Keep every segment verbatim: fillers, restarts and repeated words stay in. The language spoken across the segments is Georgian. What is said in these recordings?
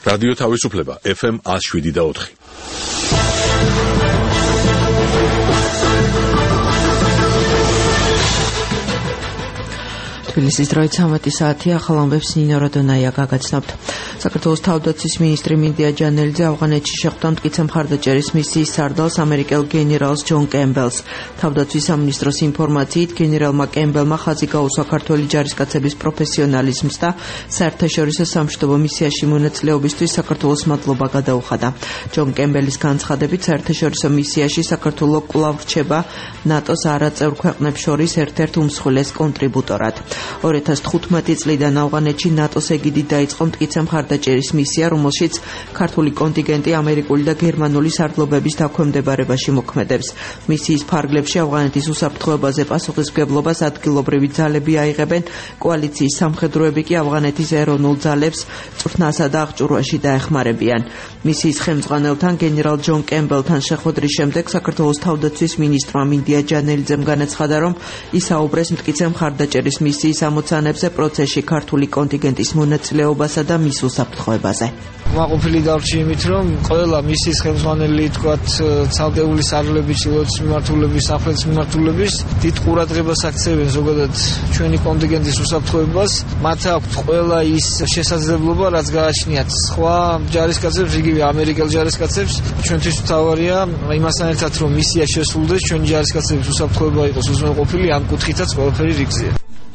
რადიო თავისუფლება ეფ ემ one oh seven და four. თბილისის დროით სამათი საათი ახალ ამბებს ნინო როდონაია გაგაცნობთ. საქართველოს თავდაცვის მინისტრი მინდია ჯანელიძე ავღანეთში შეხვდა მტკიცე მხარდაჭერის მისიის სარდალს ამერიკელ გენერალს ჯონ კემბელს. თავდაცვის სამინისტროს ინფორმაციით გენერალმა კემბელმა ხაზი გაუსვა ქართველი ჯარისკაცების პროფესიონალიზმს და საერთაშორისო სამშვიდობო მისიაში მონაწილეობისთვის საქართველოს მადლობა გადაუხადა. ჯონ კემბელის განცხადებით საერთაშორისო მისიაში საქართველო კვლავ რჩება ნატოს არაწევრ ქვეყნებს შორის ერთ-ერთ უმსხვილეს კონტრიბუტორად. two thousand fifteen წლიდან ავღანეთში ნატოს ეგიდით დაიწყო მტკიცე მხარდაჭერის მისია, რომელშიც ქართული კონტინგენტი ამერიკული და გერმანული სარდლობების დაქვემდებარებაში მოქმედებს. მისიის ფარგლებში ავღანეთის უსაფრთხოებაზე პასუხისმგებლობას ადგილობრივი ძალები აიღებენ, კოალიციის სამხედროები კი ავღანეთის ეროვნულ ძალებს წვრთნასა და აღჭურვაში დაეხმარებიან. მისიის ხელმძღვანელთან გენერალ ჯონ კემბელთან შეხვედრის შემდეგ საქართველოს თავდაცვის მინისტრმა მინდია ჯანელიძემ განაცხადა, რომ ისაუბრეს მტკიცე მხარდაჭერის მისიის ამოცანებზე, პროცესში ქართული კონტინგენტის მონაწილეობასა და მის უსაფრთხოებაზე. მაყოფილი დარჩი იმით, რომ ყველა მისიის ხელმძღვანელი თქვათ ცალკეული სარდლების, ჩილოთის მიმართულების, საფრთხის მიმართულების დიდ ყურადღებას აქცევენ ზოგადად ჩვენი კონტინგენტის უსაფრთხოებას. მათ აქვთ ყველა ის შესაძლებლობა, რაც გააჩნიათ სხვა ჯარისკაცებს, იგივე ამერიკელ ჯარისკაცებს. ჩვენთვის მთავარია იმასთან ერთად, რომ მისია შესრულდეს, ჩვენი ჯარისკაცების უსაფრთხოება იყოს უზრუნველყოფილი, ამ კუთხითაც ყველაფერი რიგზეა.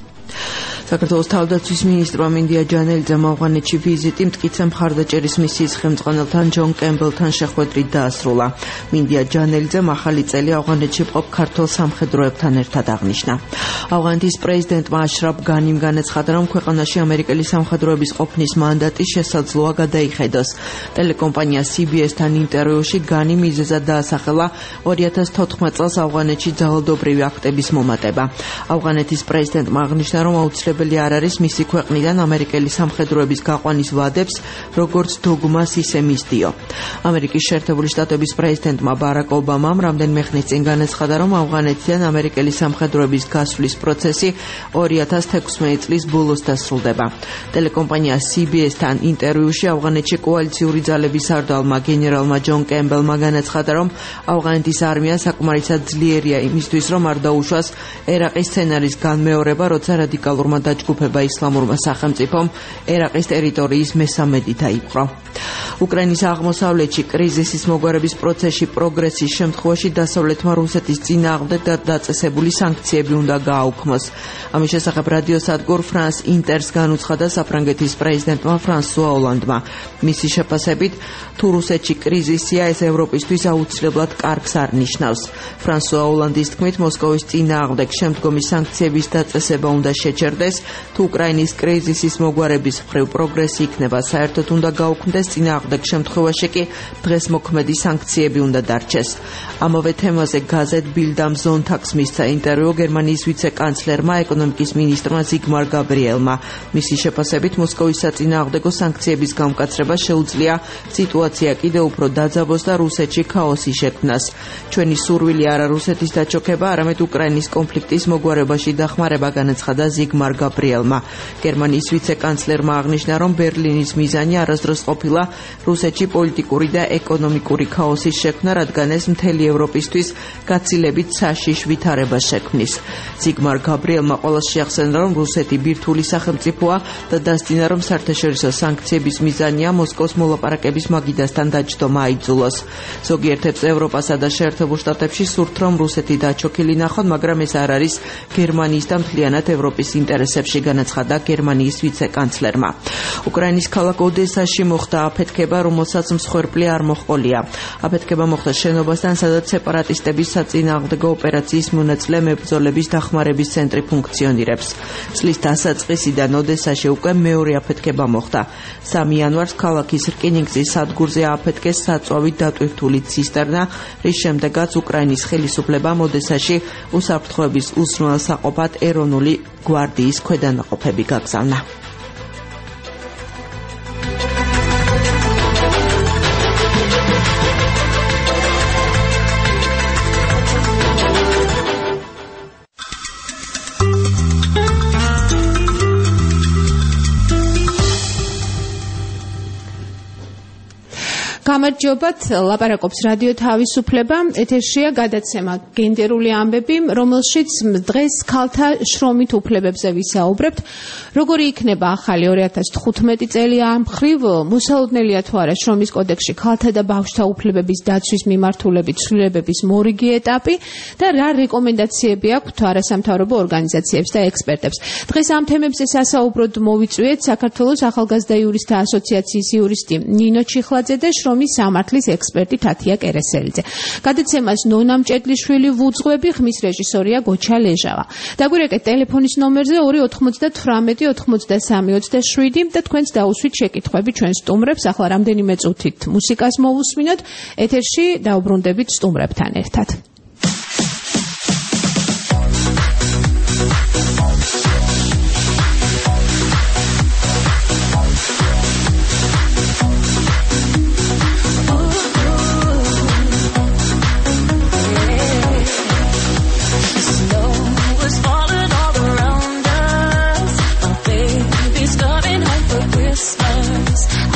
საქართველოს თავდაცვის მინისტრმა მინდია ჯანელიძემ ავღანეთში ვიზიტი მტკიცე მხარდაჭერის მისიის ხელმძღვანელთან ჯონ კემბელთან შეხვედრით დაასრულა. მინდია ჯანელიძემ ახალი წელი ავღანეთში მყოფ ქართულ სამხედროებთან ერთად აღნიშნა. ავღანეთის პრეზიდენტმა აშრაფ განიმ განაცხადა, რომ ქვეყანაში ამერიკელი სამხედროების ყოფნის მანდატი შესაძლოა გადაიხედოს. ტელეკომპანია სი ბი ეს-თან ინტერვიუში განიმ მიზეზად დაასახელა two thousand fourteen წელს ავღანეთში ძალადობრივი აქტების მომატება. ავღანეთის პრეზიდენტმა აღნიშნა, რომ აუცილებელი არ არის მისი ქვეყნიდან ამერიკელი სამხედროების გაყვანის ვადებს, როგორც დოგმას, ისე მისდიო. ამერიკის შეერთებული შტატების პრეზიდენტმა ბარაკ ობამამ რამდენიმე ხნის წინ განაცხადა, რომ ავღანეთიდან ამერიკელი სამხედროების გასვლის პროცესი two thousand sixteen წლის ბოლოს დასრულდება. ტელეკომპანია სი ბი ეს-თან ინტერვიუში ავღანეთში კოალიციური ძალების სარდალმა გენერალმა ჯონ კემბელმა განაცხადა, რომ ავღანეთის არმია საკმარისად ძლიერია იმისთვის, რომ არ დაუშვას ერაყის სცენარის განმეორება, როცა რადიკალურმა დაჯგუფება ისლამურმა სახელმწიფომ ერაყის ტერიტორიის მესამედი დაიპყრო. უკრაინის აღმოსავლეთში კრიზისის მოგვარების პროცესში პროგრესის შემთხვევაში დასავლეთმა რუსეთის წინააღმდეგ დაწესებული სანქციები უნდა გააუქმოს. ამის შესახებ რადიოსადგურ ფრანს ინტერს განუცხადა საფრანგეთის პრეზიდენტმა ფრანსუა ოლანდმა. მისი შეფასებით, თუ რუსეთში კრიზისია, ეს ევროპისთვის აუცილებლად კარგს არ ნიშნავს. ფრანსუა ოლანდის თქმით, მოსკოვის წინააღმდეგ შემდგომი სანქციების დაწესება უნდა შეჩერდეს. თუ უკრაინის კრიზისის მოგვარების მხრივ პროგრესი იქნება, საერთოდ უნდა გაუქმდეს, წინააღმდეგ შემთხვევაში კი დღეს მოქმედი სანქციები უნდა დარჩეს. ამავე თემაზე გაზეთ ბილდ ამ ზონთაგს მისცა ინტერვიუ გერმანიის ვიცე-კანცლერმა, ეკონომიკის მინისტრმა ზიგმარ გაბრიელმა. მისი შეფასებით, მოსკოვის საწინააღმდეგო სანქციების გამკაცრება შეუძლია სიტუაცია კიდევ უფრო დაძაბოს და რუსეთში ქაოსი შექმნას. ჩვენი სურვილი არა რუსეთის დაჩოქება, არამედ უკრაინის კონფლიქტის მოგვარებაში დახმარება, განაცხადა ზიგმარ გაბრიელმა. გერმანიის ვიცე-კანცლერმა აღნიშნა, რომ ბერლინის მიზანი არასდროს ყოფილა რუსეთში პოლიტიკური და ეკონომიკური ქაოსის შექმნა, რადგან ეს მთელი ევროპისთვის გაცილებით საშიშ ვითარებას შექმნის. ზიგმარ გაბრიელმა ყოველს შეახსენა, რომ რუსეთი ბირთვული სახელმწიფოა და დასძინა, რომ საერთაშორისო სანქციების მიზანია მოსკოვის მოლაპარაკების მაგიდასთან დაჯდომა აიძულოს. ზოგიერთებს ევროპასა და შეერთებულ შტატებში სურთ, რომ რუსეთი დაჩოქილი ნახონ, მაგრამ ეს არ არის გერმანიის და მთლიანად ევროპის ინტერესებში, განაცხადა გერმანიის ვიცე-კანცლერმა. უკრაინის ქალაქ ოდესაში მოხდა აფეთქება, რომელსაც მსხვერპლი არ მოჰყოლია. აფეთქება მოხდა შენობასთან, სადაც სეპარატისტების საწინააღმდეგო ოპერაციის მონაწილე მებრძოლების დახმარების ცენტრი ფუნქციონირებს. წლის დასაწყისიდან ოდესაში უკვე მეორე აფეთქება მოხდა. სამი იანვარს ქალაქის რკინიგზის სადგურზე აფეთქეს საწვავით დატვირთული ცისტერნა, რის შემდეგაც უკრაინის ხელისუფლებამ ოდესაში უსაფრთხოების უზრუნველსაყოფად ეროვნული გვარდიის ქვედანაყოფები გაგზავნა. გამარჯობათ, ლაპარაკობს რადიო თავისუფლება, ეთერშია გადაცემა გენდერული ამბები, რომელშიც დღეს ქალთა შრომით უფლებებზე ვისაუბრებთ. როგორი იქნება ახალი ორი ათას თხუთმეტი წელი ამ მხრივ, მოსალოდნელია თუ არა შრომის კოდექსში ქალთა და ბავშვთა უფლებების დაცვის მიმართულებით ცვლილებების მორიგი ეტაპი და რა რეკომენდაციები აქვს თუ არასამთავრობო ორგანიზაციებს და ექსპერტებს. დღეს ამ თემებზე სასაუბროდ მოვიწვიეთ საქართველოს ახალგაზრდა იურისტთა ასოციაციის იურისტი ნინო ჩიხლაძე და შრომის სამართლის ექსპერტი თათია კერესელიძე. გადაცემას ნონა მჭედლიშვილი ვუძღვები, ხმის რეჟისორია გოჩა ლეჟავა. დაგვირეკეთ ტელეფონის ნომერზე ორი ოთხმოცდათვრამეტი ოთხმოცდასამი ოცდაშვიდი და თქვენს დაუსვით შეკითხვები ჩვენ სტუმრებს. ახლა რამდენიმე წუთით მუსიკას მოვუსმინოთ, ეთერში დაუბრუნდებით სტუმრებთან ერთად.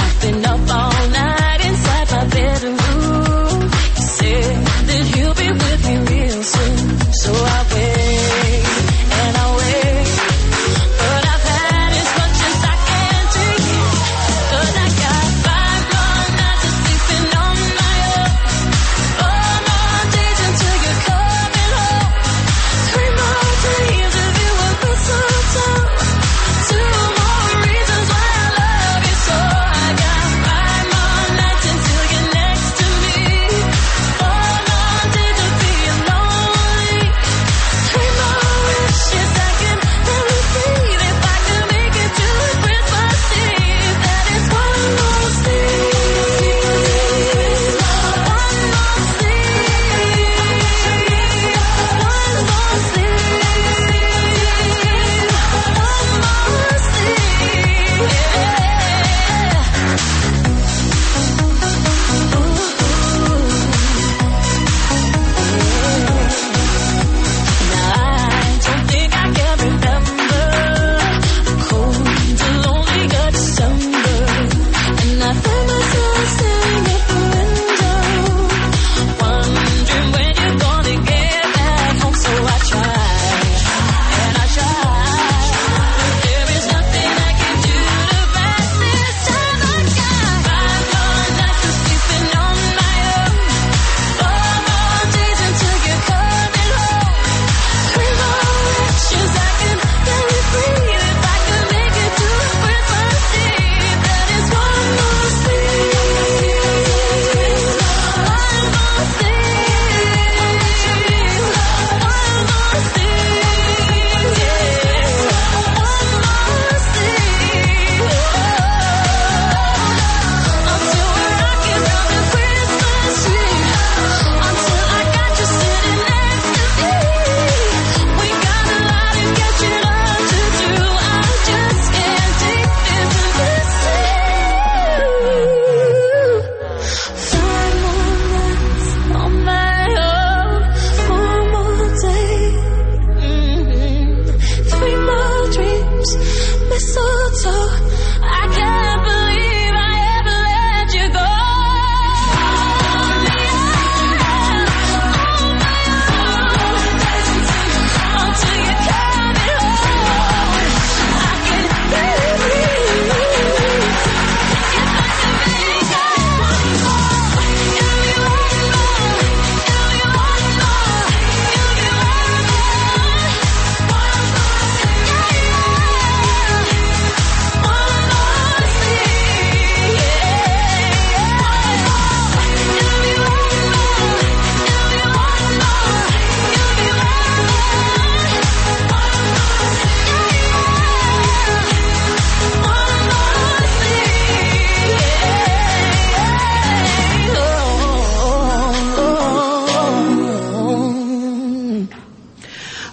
I've been up all night inside my bedroom. He said that he'll be with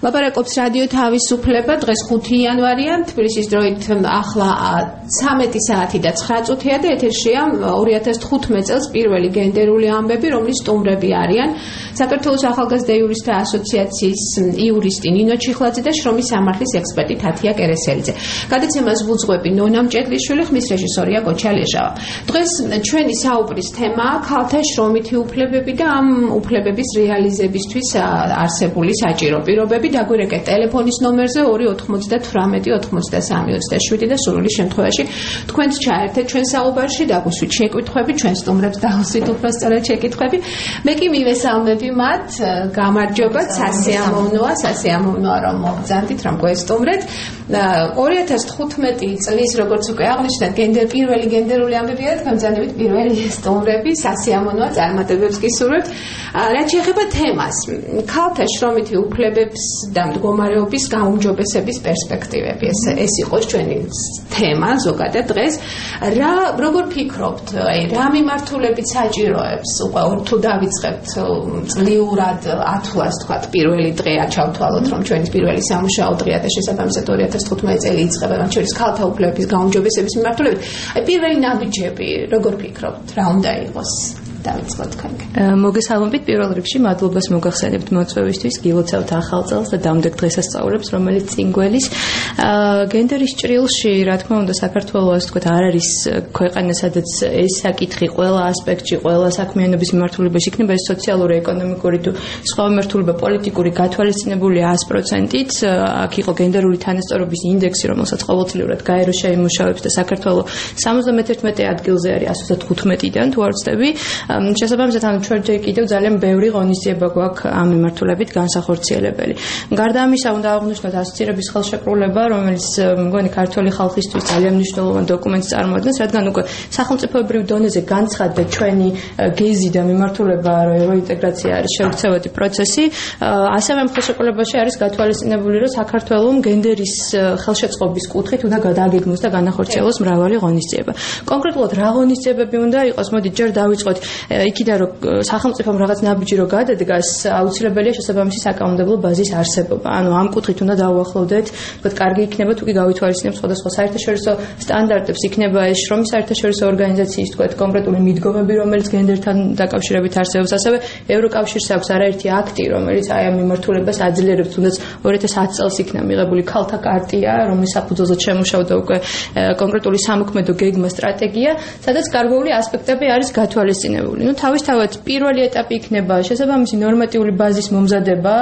ლაპარაკობს რადიო თავისუფლება, დღეს ხუთი იანვარია, თბილისის დროით ახლა ცამეტი საათი და ცხრა წუთია და ეთერშია ორი ათას თხუთმეტ წელს პირველი გენდერული ამბები, რომლის სტუმრები არიან საქართველოს ახალგაზრდა იურისტთა ასოციაციის იურისტი ნინო ჩიხლაძე და შრომის სამართლის ექსპერტი თათია კერესელიძე. გადაცემას ვუძღვები ნონა მჭედლიშვილი, ხმის რეჟისორია კოჩა ლეჟავა. დღეს ჩვენი საუბრის თემაა ქალთა შრომითი უფლებები და ამ უფლებების რეალიზებისთვის არსებული საჭირო პირობები. დაგვირეკეთ ტელეფონის ნომერზე ორი ოთხმოცდათვრამეტი ოცდასამი ოცდაშვიდი და სრული შემთხვევაში თქვენც ჩაერთეთ ჩვენ საუბარში, დაგვისვით შეკითხვები, ჩვენ სტუმრებს დავუსვით უბრალოდ შეკითხვები. მე კი მივესალმები მათ, გამარჯობათ, სასიამოვნოა, სასიამოვნოა რომ მოგზანდით, რომ გვესტუმრეთ. ორი ათას თხუთმეტი წლის როგორც უკვე აღნიშნეთ, გენდერ პირველი გენდერული ამბებია, თქვენგანებით პირველი სტუმრები, სასიამოვნოა, წარმატებებს გისურვებთ. რაც შეეხება თემას, ქალთა შრომითი უფლებებს და მდგომარეობის გაუმჯობესების პერსპექტივები. ეს ეს იყო ჩვენი თემა ზოგადად დღეს. რა როგორ ფიქრობთ, აი რა მიმართულებით საჭიროებს უკვე თუ დავიწყებთ წლიურად ათვლას თქვა პირველი დღეა ჩავთვალოთ რომ ჩვენი პირველი სამუშაო დღეა და შესაბამისად ორი ათას თხუთმეტი წელი იწყება რომ ჩვენი ქალთა უფლებების გაუმჯობესების მიმართულებით. აი პირველი ნაბიჯები როგორ ფიქრობთ, რა უნდა იყოს? მოგესალმებით პირველ რიგში მადლობას მოგახსენებთ მოწვევისთვის, გილოცავთ ახალ წელს და დამდეგ დღესასწაულებს, რომელიც წინ გველის. გენდერის ჭრილში, რა თქმა უნდა, საქართველოს თქვათ არ არის ქვეყანა, სადაც ეს საკითხი ყველა ასპექტში, ყველა საქმიანობის მიმართულებაში იქნება ეს სოციალური, ეკონომიკური თუ სხვა მიმართულება პოლიტიკური გათვალისწინებული sto პროცენტით. აქ იყო გენდერული თანასწორობის ინდექსი, რომელსაც ყოველწლიურად გაერო შეიმუშავებს და საქართველოს სამოცდამეთერთმეტე ადგილზე არის sto თხუთმეტიდან თუ არ ვცდები. შესაბამისად ანუ ჩვენ კიდევ ძალიან ბევრი ღონისძიება გვაქვს ამ მიმართულებით განსახორციელებელი. გარდა ამისა უნდა აღვნიშნოთ ასოცირების ხელშეკრულება, რომელიც მგონი ქართული ხალხისთვის ძალიან მნიშვნელოვანი დოკუმენტს წარმოადგენს, რადგან უკვე სახელმწიფოებრივ დონეზე განცხადდა ჩვენი გეზი და მიმართულება, რომ ევროინტეგრაცია არის შეურცევადი პროცესი. ასევე ამ ხელშეკრულებაში არის გათვალისწინებული, რომ საქართველოს გენდერის ხელშეწყობის კუთხით უნდა გადააგეგმოს და განახორციელოს მრავალი ღონისძიება. კონკრეტულად რა ღონისძიებები უნდა იყოს, მოდით ჯერ დავიწყოთ იქიდან რომ სახელმწიფომ რაღაც ნაბიჯი რო გადადგას, აუცილებელია შესაბამისი საკანონმდებლო ბაზის არსებობა. ანუ ამ კუთხით უნდა დავუახლოვდეთ, თქვათ, კარგი იქნება თუ კი გავითვალისწინებთ სხვადასხვა საერთაშორისო სტანდარტებს, იქნება ეს შრომის საერთაშორისო ორგანიზაციის, თქვათ, კონკრეტული მიდგომები, რომელიც გენდერთან დაკავშირებით არსებობს, ასევე ევროკავშირს აქვს არაერთი აქტი, რომელიც აი ამ მიმართულებას აძლიერებს, თუნდაც ორი ათას ათი წელს იქნა მიღებული ქალთა კარტია, რომლის საფუძველზე შემუშავდა უკვე კონკრეტული სამოქმედო გეგმა სტრატეგია, სადაც გარკვეული ასპექტები არის გათვალისწინებული. ნუ თავისთავად პირველი ეტაპი იქნება შესაბამისი ნორმატიული ბაზის მომზადება,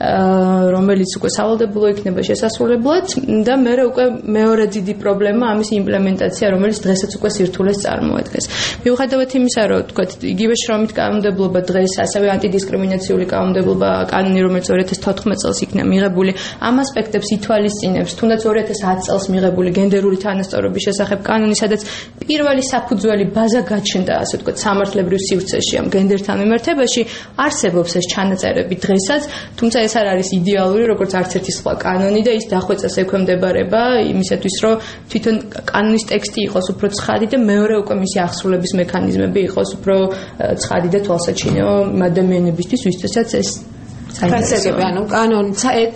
რომელიც უკვე სავალდებულო იქნება შესასრულებლად და მერე უკვე მეორე დიდი პრობლემა ამის იმპლემენტაცია, რომელიც დღესაც უკვე სირთულეს წარმოადგენს. მიუხედავად იმისა, რომ თქვათ, იგივე შრომით კანონმდებლობა დღეს, ასევე ანტიდისკრიმინაციული კანონმდებლობა, კანონი, რომელიც ორი ათას თოთხმეტ წელს იქნა მიღებული, ამ ასპექტებს ითვალისწინებს, თუნდაც ორი ათას ათი წელს მიღებული გენდერული თანასწორობის შესახებ კანონი, სადაც პირველი საფუძველი ბაზა გაჩნდა, ასე ვთქვათ, სამართლებრივ სივრცეში ამ გენდერთან მიმართებაში არსებობს ეს ჩანაწერები დღესაც, თუმცა ეს არ არის იდეალური, როგორც არც ერთი სხვა კანონი და ის დახვეწას ექვემდებარება იმისათვის, რომ თვითონ კანონის ტექსტი იყოს უფრო ცხადი და მეორე უკვე მისი ახსრულების მექანიზმები იყოს უფრო ცხადი და თვალსაჩინო ადამიანებისთვის, ვისთვისაც ეს პროცესები, ანუ კანონი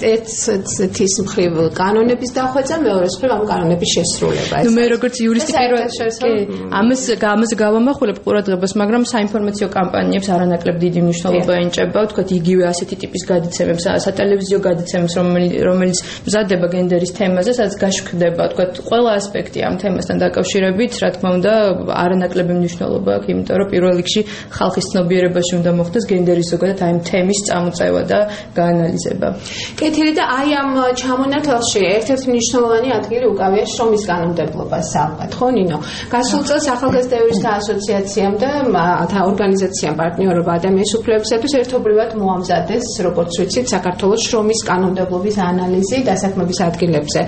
ერთ-ერთის მხრივ კანონების დახვეწა, მეორე მხრივ ამ კანონების შესრულება. ნუ მე როგორც იურისტი პირველ კი ამას ამას გავამახვილებ ყურადღებას, მაგრამ საინფორმაციო კამპანიებს არანაკლებ დიდი მნიშვნელობა ენიჭება, ვთქვათ, იგივე ასეთი ტიპის გადაცემებს, სატელევიზიო გადაცემებს, რომელიც მზადდება გენდერის თემაზე, სადაც გაშუქდება, ვთქვათ, ყველა ასპექტი ამ თემასთან დაკავშირებით, რა თქმა უნდა, არანაკლები მნიშვნელობა აქვს, იმიტომ რომ პირველ რიგში ხალხის ცნობიერებაში უნდა მოხდეს გენდერის ზოგადად აი ამ თემის წამოწევა და გაანალიზება. კეთილი და აი ამ ჩამონათვალში ერთ-ერთი მნიშვნელოვანი ადგილი უკავია შრომის კანონმდებლობას ალბათ, ხო ნინო? გასულ წელს ახალგაზრდა იურისტთა ასოციაციამ და ორგანიზაციამ პარტნიორობა ადამიანის უფლებებისათვის ერთობლივად მოამზადეს, როგორც ვიცით, საქართველოს შრომის კანონმდებლობის ანალიზი დასაქმების ადგილებზე.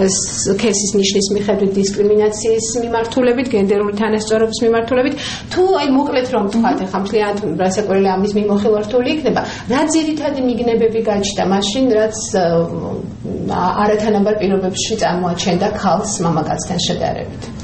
ქესის ნიშნის მიხედვით დისკრიმინაციის მიმართულებით, გენდერული თანასწორობის მიმართულებით, თუ აი მოკლედ რომ თქვათ, ახლა მთლიანად რასაკვირველი ამის მიმოხილვართული იქნება, რა ძირითადად მიგნებები გაჩნდა მაშინ, რაც არათანაბარ პირობებში წარმოაჩენდა ქალს მამაკაცთან შედარებით.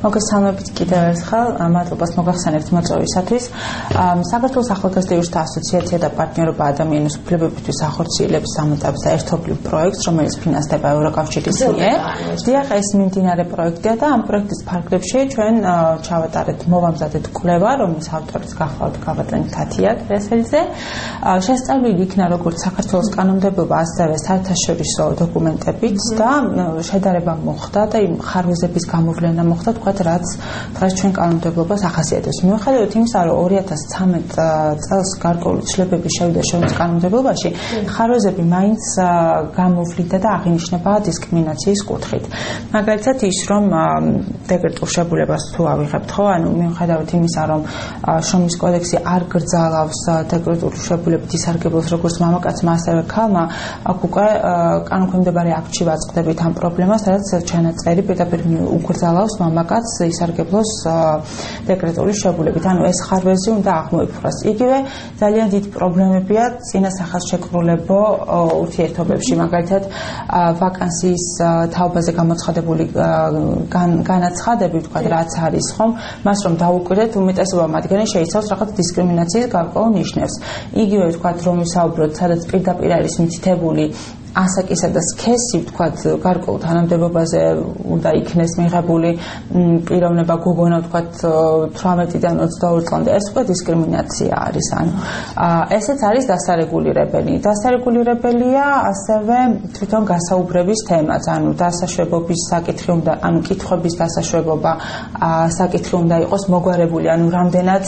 მოგესალმებით კიდევ ერთხელ, მადლობას მოგახსენებთ მოწვევისათვის. საქართველოს ახალგაზრდა იურისტთა ასოციაცია და პარტნიორობა ადამიანის უფლებებისთვის ახორციელებს სამეტაპს და ერთობლივ პროექტს, რომელიც ფინანსდება ევროკავშირის მიერ. დიახ, ეს მიმდინარე პროექტია და ამ პროექტის ფარგლებში ჩვენ ჩავატარეთ მოვამზადეთ კვლევა, რომლის ავტორიც გახლავთ გაბატონი თათია კრესელიძე. შესწავლილი იქნა როგორც საქართველოს კანონმდებლობა, ასევე საერთაშორისო დოკუმენტებით და შედარება მოხდა და იმ ხარვეზების გამოვლენა მოხდა, თქვათ, რაც დღეს ჩვენ კანონმდებლობას ახასიათებს. მიუხედავად იმისა, რომ ორი ათას ცხრამეტ წელს გარკვეული ცვლილებები შევიდა ჩვენს კანონმდებლობაში, ხარვეზები მაინც გამოვლიდა და აღინიშნება დისკრიმინაციის კუთხით. მაგალითად ის, რომ დეკრეტულ შებულებას თუ ავიღებთ, ხო, ანუ მიუხედავად იმისა, რომ შრომის კოდექსი არ გრძალავს დეკრეტული შებულებით ისარგებლოს როგორც მამაკაცმა, ასევე ქალმა, აქ უკვე კანონქვემდებარე აქტში ვაწყდებით ამ პრობლემას, რაც ჩანაწერი პირდაპირ უგრძალავს მამაკაცს ისარგებლოს დეკრეტული შებულებით. ანუ ეს ხარვეზი უნდა აღმოიფხვრას. იგივე ძალიან დიდი პრობლემებია წინა სახელშეკრულებო ურთიერთობებში, მაგალითად ვაკანსიის თაობაზე გამოცხადებული განაცხადები, თქვა, რაც არის, ხომ, მას რომ დავუკვირდეთ, უმეტესობა მათგანი შეიცავს რაღაც დისკრიმინაციის გარკვეულ ნიშნებს. იგივე, თქვა, რომ ვისაუბროთ, სადაც პირდაპირ არის მითითებული ასაკისა და სქესი, ვთქვათ, გარკვეულ თანამდებობაზე უნდა იქნეს მიღებული პიროვნება გოგონა, ვთქვათ, თვრამეტიდან ოცდაორ წლამდე, ეს უკვე დისკრიმინაცია არის. ანუ ესეც არის დასარეგულირებელი. დასარეგულირებელია ასევე თვითონ გასაუბრების თემაც, ანუ დასაშვებობის საკითხი უნდა, ანუ კითხვების დასაშვებობა საკითხი უნდა იყოს მოგვარებული, ანუ რამდენად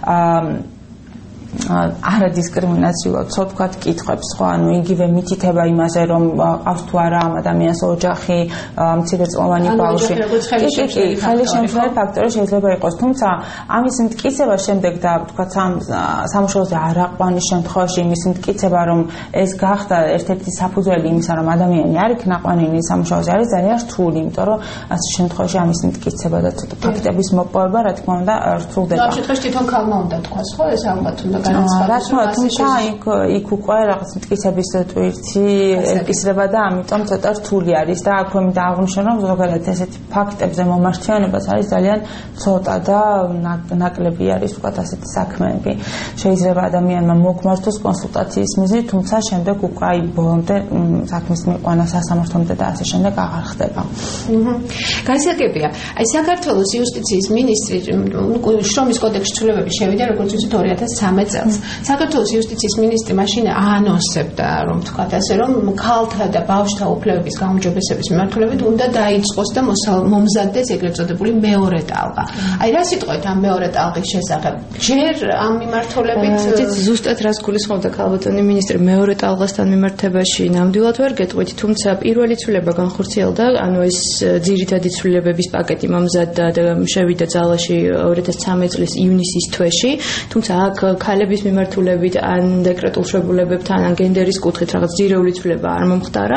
არადისკრიმინაციულად, ვთქვათ, კითხვებს, ხო, ანუ იგივე მითითება იმაზე, რომ ყავს თუ არა ამ ადამიანს ოჯახი, მცირეწლოვანი ბავშვი. კი, კი, კი, ხელისშემშლელი ფაქტორი შეიძლება იყოს, თუმცა ამის მტკიცება შემდეგ და ვთქვათ, სამუშაოზე არაყვანის შემთხვევაში იმის მტკიცება, რომ ეს გახდა ერთ-ერთი საფუძველი იმისა, რომ ადამიანი არ იქნა ყვანილი სამუშაოზე, არის ძალიან რთული, იმიტომ რომ ასეთ შემთხვევაში ამის მტკიცება და ფაქტების მოპოვება, რა თქმა უნდა, რთულდება. ამ შემთხვევაში თვითონ ქალმა უნდა თქვას, ხო, ეს ალბათ უნდა რა თქმა უნდა, თუმცა იქ იქ უკვე რაღაც მტკიცების ტვირთი ეკისრება და ამიტომ ცოტა რთული არის და აქვე მინდა აღვნიშნო, რომ ზოგადად ესეთი ფაქტებზე მომართიანებას არის ძალიან ცოტა და ნაკლები არის, ვთქვათ, ასეთი საქმეები. შეიძლება ადამიანმა მოგმართოს კონსულტაციის მიზნით, თუმცა შემდეგ უკვე აი ბოლომდე საქმის მიყვანა სასამართლომდე და ასე შემდეგ აღარ ხდება. განსაკუთრებია, აი საქართველოს იუსტიციის მინისტრი შრომის კოდექსში ცვლილებები შევიდა, როგორც ვთქვით, ორი ათას ცხრამეტ წელს. საქართველოს იუსტიციის მინისტრი მაშინ აანონსებდა, რომ თქვათ ასე, რომ ქალთა და ბავშვთა უფლებების გაუმჯობესების მიმართულებით უნდა დაიწყოს და მომზადდეს ეგრეთ წოდებული მეორე ტალღა. აი რა სიტყვით ამ მეორე ტალღის შესახებ? ჯერ ამ მიმართულებით ზუსტად რას გულისხმობდა ქალბატონი მინისტრი მეორე ტალღასთან მიმართებაში ნამდვილად ვერ გეტყვით, თუმცა პირველი ცვლილება განხორციელდა, ანუ ეს ძირითადი ცვლილებების პაკეტი მომზადდა და შევიდა ძალაში ორი ათას ცხრამეტ წლის ივნისის თვეში, თუმცა აქ ქალების მიმართულებით ან დეკრეტულ შებულებებთან ან გენდერის კუთხით რაღაც ძირეული ცვლილება არ მომხდარა.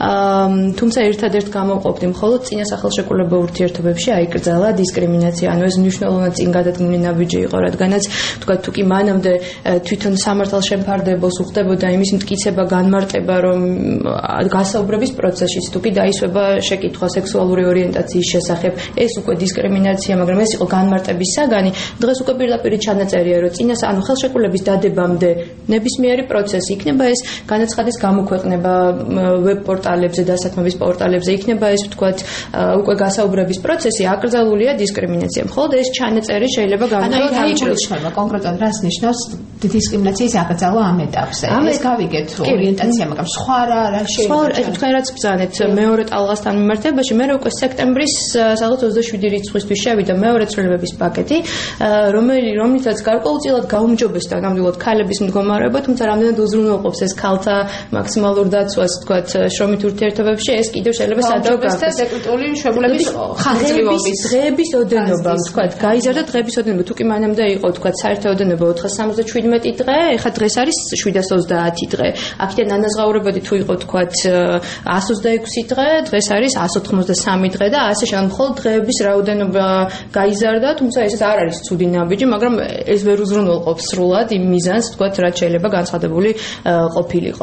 თუმცა ერთადერთ გამოვყოფდი მხოლოდ წინა სახელშეკრულებო ურთიერთობებში აიკრძალა დისკრიმინაცია, ანუ ეს მნიშვნელოვნად წინ გადადგმული ნაბიჯი იყო, რადგანაც თქვა თუ კი მანამდე თვითონ სამართალშემფარდებელს უხდებოდა იმის მტკიცება, განმარტება, რომ გასაუბრების პროცესში თუ კი დაისვება შეკითხვა სექსუალური ორიენტაციის შესახებ, ეს უკვე დისკრიმინაცია, მაგრამ ეს იყო განმარტების საგანი. დღეს უკვე პირდაპირ ჩანაწერია, რომ წინა ანუ ხელშეკრულების დადებამდე ნებისმიერი პროცესი იქნება ეს განაცხადის გამოქვეყნება ვებ პორტალებზე, დასაქმების პორტალებზე, იქნება ეს ვთქვათ უკვე გასაუბრების პროცესი, აკრძალულია დისკრიმინაცია. მხოლოდ ეს ჩანაწერი შეიძლება გამოვიყენოს ამ ჭრილშება. კონკრეტულად რას ნიშნავს დისკრიმინაციის აკრძალვა ამ ეტაპზე? ეს გავიგეთ ორიენტაცია, მაგრამ სხვა რა რა შეიძლება? თქვენ რაც ბრძანეთ მეორე ტალღასთან მიმართებაში, მე უკვე სექტემბრის სადღაც ოცდაშვიდი რიცხვისთვის შევიდა მეორე ცვლილებების პაკეტი, რომელიც რომლითაც გარკვეულწილად გაუმჯობესდა ნამდვილად ქალების მდგომარეობა, თუმცა რამდენად უზრუნველყოფს ეს ქალთა მაქსიმალურ დაცვას, თქვათ, შრომით ურთიერთობებში, ეს კიდევ შეიძლება სადავო გახდეს. დეკრეტული შებულების ხანგრძლივობის დღეების ოდენობა, თქვათ, გაიზარდა დღეების ოდენობა, თუ კი მანამდე იყო, თქვათ, საერთო ოდენობა ოთხას სამოცდაშვიდმეტი დღე, ეხლა დღეს არის შვიდას ოცდაათი დღე. აქედან ანაზღაურებადი თუ იყო, თქვათ, ასს ოცდაექვსი დღე, დღეს არის ასს ოთხმოცდასამი დღე და ასე შემდგომ მხოლოდ დღეების რაოდენობა გაიზარდა, თუმცა ეს არ არის ცუდი ნაბიჯი, მაგრამ ეს ვერ უზრუნველყოფს სრულად იმ მიზანს, თქვათ, რაც შეიძლება განცხადებული ყოფილიყო.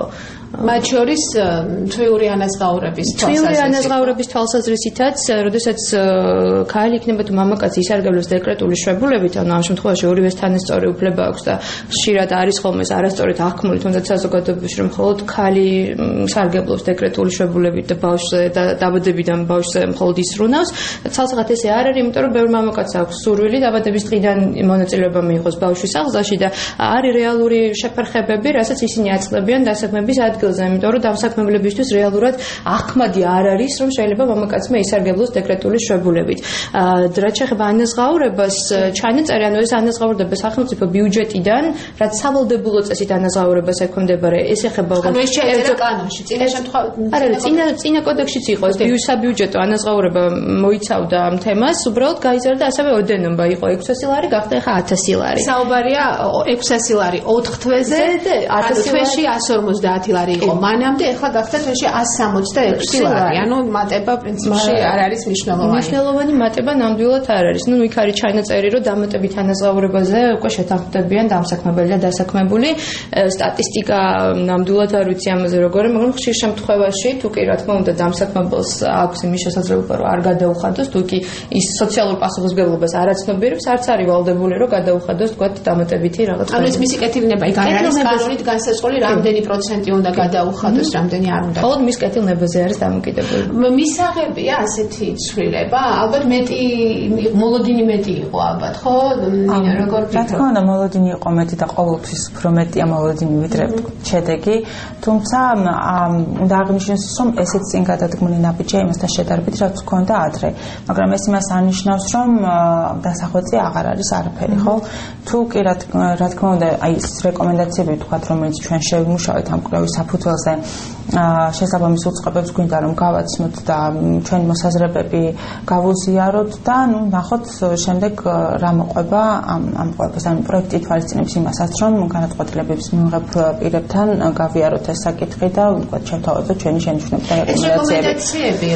მათ შორის თვიური ანაზღაურების თვიური ანაზღაურების თვალსაზრისითაც, როდესაც ქალი იქნება თუ მამაკაცი ისარგებლოს დეკრეტული შვებულებით, ანუ ამ შემთხვევაში ორივეს თანასწორი უფლება აქვს და ხშირად არის ხოლმე არასწორად აღქმული, თუნდაც საზოგადოებაში, რომ მხოლოდ ქალი სარგებლობს დეკრეტული შვებულებით და ბავშვზე და დაბადებიდან ბავშვზე მხოლოდ ისრუნავს. ცალსახად ესე არ არის, იმიტომ რომ ბევრ მამაკაცს აქვს სურვილი დაბადების დღიდან მონაწილეობა მიიღოს ბავშვის აღზრდაში და არის რეალური შეფერხებები, რასაც ისინი აწყდებიან დასაქმების ადგილზე, იმიტომ რომ დამსაქმებლებისთვის რეალურად აღქმადი არ არის, რომ შეიძლება მამაკაცმა ისარგებლოს დეკრეტული შვებულებით. რაც შეეხება ანაზღაურებას, ჩანაწერი, ანუ ეს ანაზღაურება სახელმწიფო ბიუჯეტიდან, რაც სავალდებულო წესით ანაზღაურებას ექვემდებარა, ეს ეხება ანუ ეს შეეძლო კანონში, წინა შემთხვევაში. არა, წინა წინა კოდექსშიც იყო ეს საბიუჯეტო ანაზღაურება მოიცავდა ამ თემას, უბრალოდ გაიზარდა ასევე ოდენობა, იყო ექვსასი ლარი, გახდა ახლა ათასი ლარი. საუბარია ექვსასი ლარი ოთხ თვეზე, ანუ თვეში εκατს ორმოცდაათი ლარი იყო მანამდე, ახლა გახდა თვეში εκατს სამოცდაექვსი ლარი. ანუ მატება პრინციპში არ არის მნიშვნელოვანი. მნიშვნელოვანი მატება ნამდვილად არ არის. ნუ იქ არის ჩანაწერი, რომ დამატებით ანაზღაურებაზე უკვე შეთანხმდებიან დამსაქმებელი და დასაქმებული. სტატისტიკა ნამდვილად არ ვიცი ამაზე როგორია, მაგრამ ხშირ შემთხვევაში თუ კი რა თქმა უნდა დამსაქმებელს აქვს იმის შესაძლებლობა, რომ არ გადაუხადოს, თუ კი ის სოციალურ პასუხისმგებლობას არ აცნობიერებს, არც არის ვალდებული, რომ გადაუხადოს თქვა დამატებითი რაღაც. ანუ ეს მისი კეთილნება იქ არ არის კანონით განსაზღვრული, რამდენი პროცენტი უნდა გადაუხადოს, რამდენი არ უნდა. მხოლოდ მის კეთილნებაზე არის დამოკიდებული. მისაღებია ასეთი ცვლილება, ალბათ მეტი მოლოდინი მეტი იყო ალბათ, ხო? როგორ რა თქმა უნდა მოლოდინი იყო მეტი და ყოველთვის უფრო მეტია მოლოდინი ვიდრე შედეგი, თუმცა უნდა აღნიშნოს, რომ ესეც წინ გადადგმული ნაბიჯია იმასთან შედარებით, რაც ჰქონდა ადრე, მაგრამ ეს იმას არნიშნავს, რომ დასახვეწი აღარ არის არაფერი, ხო? თუ კი რა თქმა უნდა, აი ეს რეკომენდაციები ვთქვათ, რომელიც ჩვენ შევიმუშავეთ ამ კვლევის საფუძველზე, შესაბამის უწყებებს გვინდა რომ გავაცნოთ და ჩვენი მოსაზრებები გავუზიაროთ და ნუ ნახოთ შემდეგ რა მოყვება ამ ამ ყველაფერს. ანუ პროექტი თვალისწინებს იმასაც, რომ განაცხადებების მიღებ პირებთან გავიაროთ ეს საკითხი და ვთქვათ, შევთავაზოთ ჩვენი შენიშვნები და რეკომენდაციები.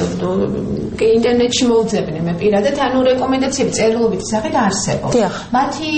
ინტერნეტში მოვძებნე მე პირადად, ანუ რეკომენდაციები წერილობითი სახით არსებობს. მათი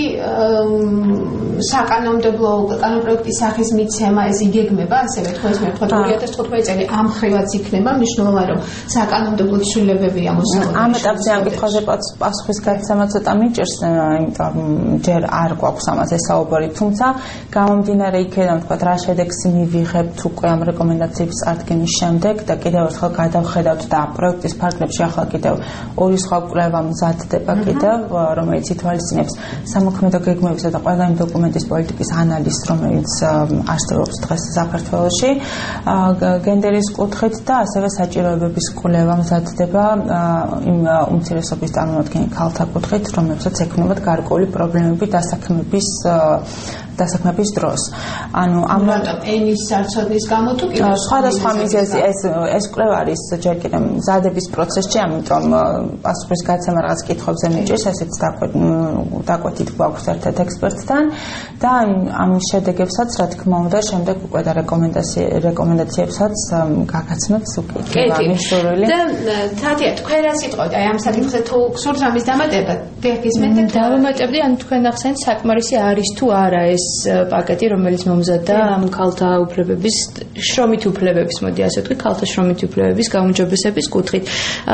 საკანონმდებლო კანონპროექტის სახის მიცემა ეს იგეგმება, ასევე თქვენ მეთქვა ორი ათას თხუთმეტი წელი ამ ხრივაც იქნება მნიშვნელოვანი, რომ საკანონმდებლო ცვლილებებია მოსალოდნელი. ამ ეტაპზე ამ კითხვაზე პასუხის გაცემა ცოტა მიჭირს, იმიტომ ჯერ არ გვაქვს ამაზე საუბარი, თუმცა გამომდინარე იქიდან ვთქვათ, რა შედეგს მივიღებთ უკვე ამ რეკომენდაციების წარდგენის შემდეგ და კიდევ ერთხელ გადავხედავთ და პროექტის ფარგლებში ახლა კიდევ ორი სხვა კვლევა მზადდება კიდევ, რომელიც ითვალისწინებს სამოქმედო გეგმებისა და ყველა იმ დოკუმენტის პოლიტიკის ანალიზს, რომელიც არსებობს დღეს საქართველოში გენდერის კუთხით და ასევე საჭიროებების კვლევა მზადდება იმ უმცირესობის წარმომადგენელ ქალთა კუთხით, რომელსაც ექმნებათ გარკვეული პრობლემები დასაქმების დასაქმების დროს. ანუ ამ ენის სარცოდნის გამო თუ კიდევ სხვადასხვა მიზეზი ეს ეს კვლევა არის ჯერ კიდევ მზადების პროცესში, ამიტომ პასუხის გაცემა რაღაც კითხვებზე მიჭირს, ესეც დაკვეთით გვაქვს ერთ-ერთ ექსპერტთან და ამ შედეგებსაც რა თქმა უნდა შემდეგ უკვე და რეკომენდაციებსაც გაგაცნოთ უკითხება მისურვილი. და თათია, თქვენ რა სიტყვით აი ამ საკითხზე თუ გსურთ ამის დამატება, დიახისმენთ და დავუმატებდი, ან თქვენ ახსენეთ საკმარისი არის თუ არა ეს პაკეტი, რომელიც მომზადდა ამ ქალთა უფლებების, შრომითი უფლებების, მოდი ასე ვთქვი, ქალთა შრომითი უფლებების გაუმჯობესების კუთხით.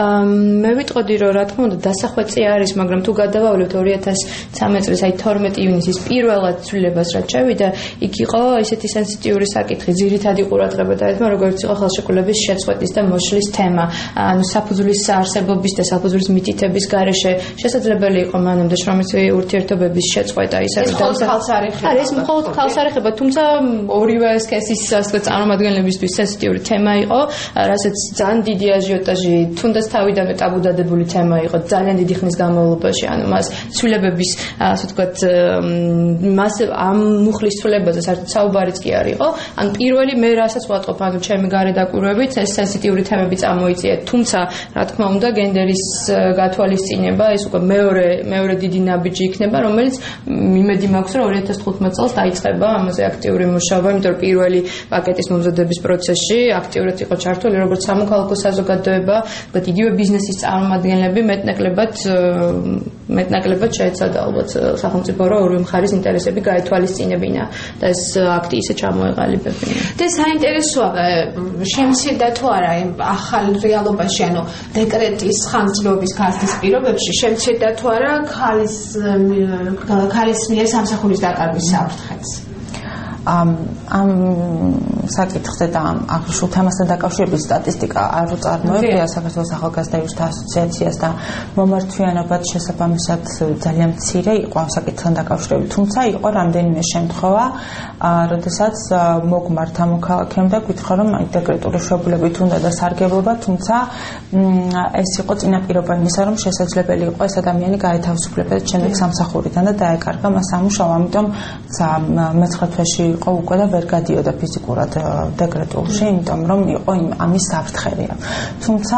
მე ვიტყოდი, რომ რა თქმა უნდა დასახვეწი არის, მაგრამ თუ გადავავლევთ ორი ათას ცხრამეტ წლის აი თორმეტი ივნისის პირველად ცვლილებას რაც შევიდა, იქ იყო ესეთი სენსიტიური საკითხი, ძირითადი ყურადღება დაეთმო, როგორც იყო ხელშეკრულების შეწყვეტის და მოშლის თემა, ანუ საფუძვლის არსებობის და საფუძვლის მითითების გარეშე შესაძლებელი იყო მანამდე შრომითი ურთიერთობების შეწყვეტა, ისე რომ დავსახელე ეს მხოლოდ ქალს არ ეხება, თუმცა ორივე სქესის ასე წარმომადგენლებისთვის სენსიტიური თემა იყო, რასაც ძალიან დიდი აჟიოტაჟი, თუნდაც თავიდანვე ტაბუდადებული თემა იყო ძალიან დიდი ხნის განმავლობაში, ანუ მას ცვლილებების, ასე ვთქვათ, მას ამ მუხლის ცვლილებაზე საერთოდ საუბარიც კი არ იყო. ან პირველი მე რასაც ვატყობ, ანუ ჩემი გარე დაკვირვებით, ეს სენსიტიური თემები წამოიწია, თუმცა რა თქმა უნდა გენდერის გათვალისწინება ეს უკვე მეორე მეორე დიდი ნაბიჯი იქნება, რომელიც იმედი მაქვს, რომ ორი ათას თხუთმეტ წელს დაიწყება ამაზე აქტიური მუშაობა, იმიტომ რომ პირველი პაკეტის მომზადების პროცესში აქტიურად იყო ჩართული როგორც სამოქალაქო საზოგადოება, ვთქვათ, იგივე ბიზნესის წარმომადგენლები, მეტნაკლებად მეტნაკლებად შეეცადა ალბათ სახელმწიფო რომ ორივე მხარის ინტერესები გაეთვალისწინებინა და ეს აქტი ისე ჩამოეყალიბებინა. და საინტერესოა შემცირდა თუ არა იმ ახალ რეალობაში, ანუ დეკრეტის ხანგრძლივობის გაზრდის პირობებში შემცირდა თუ არა ქალის ქალის მიერ სამსახურის დაკარგვის საფრთხეს. ამ ამ საკითხზე და ამ აღნიშნულ თემასთან დაკავშირებით სტატისტიკა არ უწარმოებია საქართველოს ახალგაზრდათა ასოციაციას და მომართვიანობად შესაბამისად ძალიან მცირე იყო ამ საკითხთან დაკავშირებით. თუმცა იყო რამდენიმე შემთხვევა, როდესაც მოგმართა მოქალაქემ და გითხრა რომ აი დეკრეტული შვებულებით უნდა და სარგებლობა, თუმცა ეს იყო წინაპირობა იმისა, რომ შესაძლებელი იყო ეს ადამიანი გაეთავისუფლებდეს შემდეგ სამსახურიდან და დაეკარგა მას სამუშაო, ამიტომ მეცხრე თვეში იყო უკვე და ვერ გადიოდა ფიზიკურად დეკრეტულში, იმიტომ რომ იყო ამის საფრთხეა. თუმცა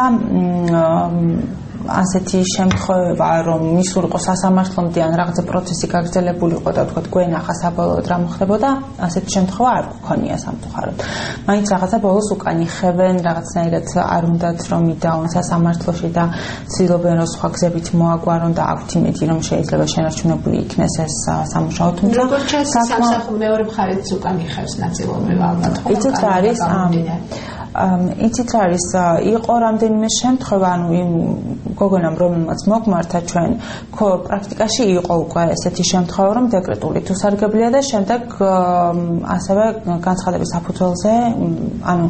ასეთი შემთხვევა, რომ მისულიყო სასამართლომდე ან რაღაცა პროცესი გაგრძელებულიყო და თქვა გვენახა საბოლოოდ რა მოხდებოდა, ასეთი შემთხვევა არ გქონია სამწუხაროდ. მაინც რაღაცა ბოლოს უკან იხევენ, რაღაცნაირად არ უნდათ რომ იდაონ სასამართლოში და ცდილობენ რომ სხვა გზებით მოაგვარონ და აქვთ იმედი რომ შეიძლება შენარჩუნებული იქნეს ეს სამუშაო, თუმცა როგორც ჩანს სამსახური მეორე მხარეც უკან იხევს ნაწილობრივ ალბათ. იცით რა არის? იცით რა არის? იყო რამდენიმე შემთხვევა, ანუ იმ გოგონამ რომელმაც მოგმართა ჩვენ პრაქტიკაში იყო უკვე ესეთი შემთხვევა, რომ დეკრეტული თუ სარგებლია და შემდეგ ასევე განცხადების საფუძველზე, ანუ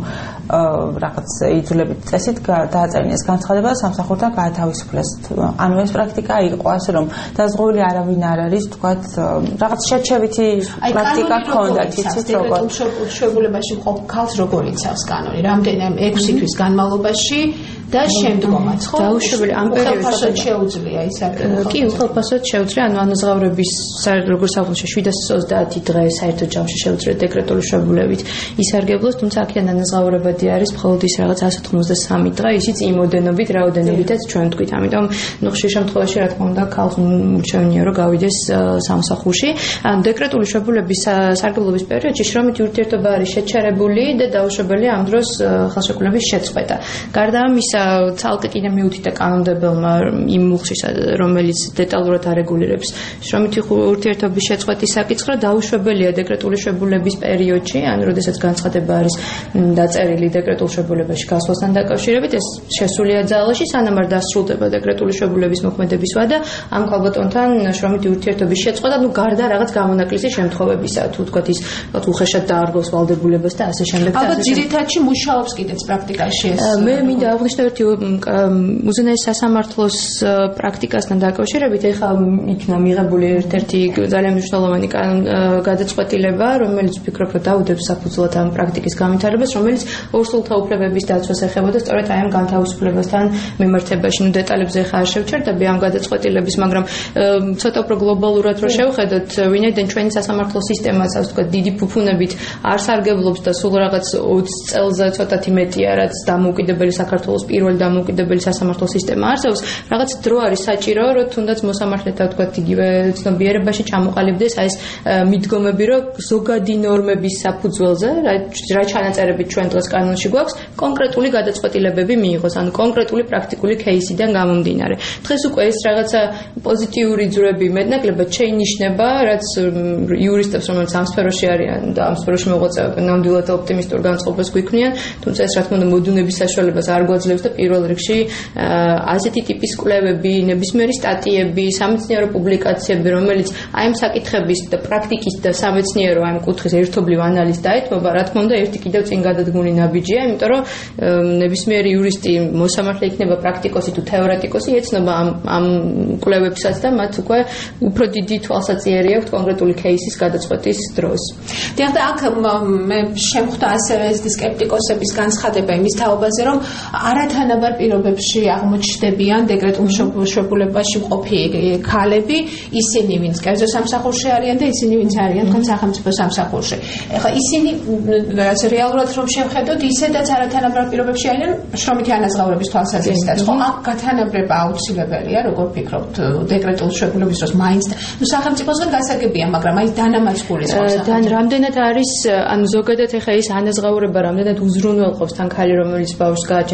რაღაც იძულებით წესით დააწერინეს განცხადება და სამსახურიდან გაათავისუფლეს. ანუ ეს პრაქტიკა იყო, ასე რომ დაზღვეული არავინ არ არის, თქვათ, რაღაც შეჩევითი პრაქტიკა ჰქონდა, იცით როგორ? შვებულებაში მყოფ ქალს როგორ იცავს კანონი? რამდენი ექვსი თვის განმავლობაში და შემდგომაც ხო? დაუშვებელი ამ პერიოდში შეუძლია ისარგებლოს. კი, უხელფასოდ შეუძლია, ანუ ანაზღაურების როგორც საფუძველში შვიდას ოცდაათი დღე საერთო ჯამში შეუძლია დეკრეტული შვებულებით ისარგებლოს, თუმცა აქედან ანაზღაურებადი არის მხოლოდ ის რაღაც εκατს ოცდამოცდამი დღე, ისიც იმოდენობით, რაოდენობითაც ჩვენ ვთქვით. ამიტომ ნუ ხშირ შემთხვევაში რა თქმა უნდა ქალს მურჩევნია რომ გავიდეს სამსახურში. ანუ დეკრეტული შვებულების სარგებლობის პერიოდში შრომითი ურთიერთობა არის შეჩერებული და დაუშვებელია ამ დროს ხელშეკრულების შეწყვეტა. გარდა ამისა ცალკე კიდე მიუთითა კანონმდებელმა იმ მუხში, რომელიც დეტალურად არეგულირებს შრომითი ურთიერთობის შეწყვეტის საკითხს, დაუშვებელია დეკრეტული შვებულების პერიოდში, ანუ როდესაც განცხადება არის დაწერილი დეკრეტულ შვებულებაში გასვლასთან დაკავშირებით, ეს შესულია ძალაში, სანამ არ დასრულდება დეკრეტული შვებულების მოქმედების ვადა, ამ ქალბატონთან შრომითი ურთიერთობის შეწყვეტა, ნუ გარდა რაღაც გამონაკლისი შემთხვევებისა, თუ თქვათ ის უხეშად დაარღვევს ვალდებულებას და ასე შემდეგ. ალბათ ძირითადში მუშაობს კიდეც პრაქტიკაში ეს. მე მინდა აღვნიშნო ერთი უზენაეს სასამართლოს პრაქტიკასთან დაკავშირებით, ეხლა იქნა მიღებული ერთ-ერთი ძალიან მნიშვნელოვანი გადაწყვეტილება, რომელიც ვფიქრობ, რომ დაუდებს საფუძვლად ამ პრაქტიკის განვითარებას, რომელიც ორსულთა უფლებების დაცვას ეხებოდა სწორედ აი ამ განთავისუფლებასთან მიმართებაში. ნუ დეტალებზე ეხლა არ შევჩერდები ამ გადაწყვეტილების, მაგრამ ცოტა უფრო გლობალურად რო შევხედოთ, ვინაიდან ჩვენი სასამართლო სისტემაც, ასე ვთქვათ, დიდი ფუფუნებით არ სარგებლობს და სულ რაღაც ოცი წელზე ცოტათი მეტია, რაც დამოუკიდებელი საქართველოს პირველი დამოუკიდებელი სასამართლო სისტემა არსებობს, რაღაც დრო არის საჭირო, რომ თუნდაც მოსამართლეთა ვთქვათ იგივე ცნობიერებაში ჩამოყალიბდეს აი ეს მიდგომები, რომ ზოგადი ნორმების საფუძველზე, რა ჩანაწერებით ჩვენ დღეს კანონში გვაქვს, კონკრეტული გადაწყვეტილებები მიიღოს, ანუ კონკრეტული პრაქტიკული кейსიდან გამომდინარე. დღეს უკვე ეს რაღაცა პოზიტიური ძვრები მეტნაკლებად შეინიშნება, რაც იურისტებს, რომელიც ამ სფეროში არიან და ამ სფეროში მოღვაწეობენ, ნამდვილად ოპტიმისტურ განწყობას გვიქმნიან, თუმცა ეს რა თქმა უნდა მოდუნების საშუალებას არ გვაძლევს და პირველ რიგში ასეთი ტიპის კვლევები, ნებისმიერი სტატიები, სამეცნიერო პუბლიკაციები, რომელიც აი ამ საკითხების და პრაქტიკის და სამეცნიერო აი ამ კუთხის ერთობლივ ანალიზს დაეთმობა, რა თქმა უნდა, ერთი კიდევ წინ გადადგმული ნაბიჯია, იმიტომ რომ ნებისმიერი იურისტი, მოსამართლე იქნება პრაქტიკოსი თუ თეორეტიკოსი, ეცნობა ამ ამ კვლევებსაც და მათ უკვე უფრო დიდი თვალსაწიერი აქვს კონკრეტული кейსის გადაწყვეტის დროს. დიახ, და აქ მე შემხვდა ასევე ეს სკეპტიკოსების განცხადება იმის თაობაზე, რომ არათანაბარ პირობებში აღმოჩნდებიან დეკრეტულ შვებულებაში მყოფი ქალები, ისინი ვინც კერძო სამსახურში არიან და ისინი ვინც არიან თქვენ სახელმწიფო სამსახურში. ეხლა ისინი რაც რეალურად რომ შევხედოთ, ისედაც არათანაბარ პირობებში არიან შრომითი ანაზღაურების თვალსაზრისითაც. ხო, აქ გათანაბრება აუცილებელია, როგორ ფიქრობთ, დეკრეტულ შვებულების დროს მაინც ნუ სახელმწიფოსგან გასაგებია, მაგრამ აი დანამარცხული სხვა დან რამდენად არის, ანუ ზოგადად ეხა ის ანაზღაურება რამდენად უზრუნველყოფს თან ქალი, რომელიც ბავშვს გააჩენს, ან თუნდაც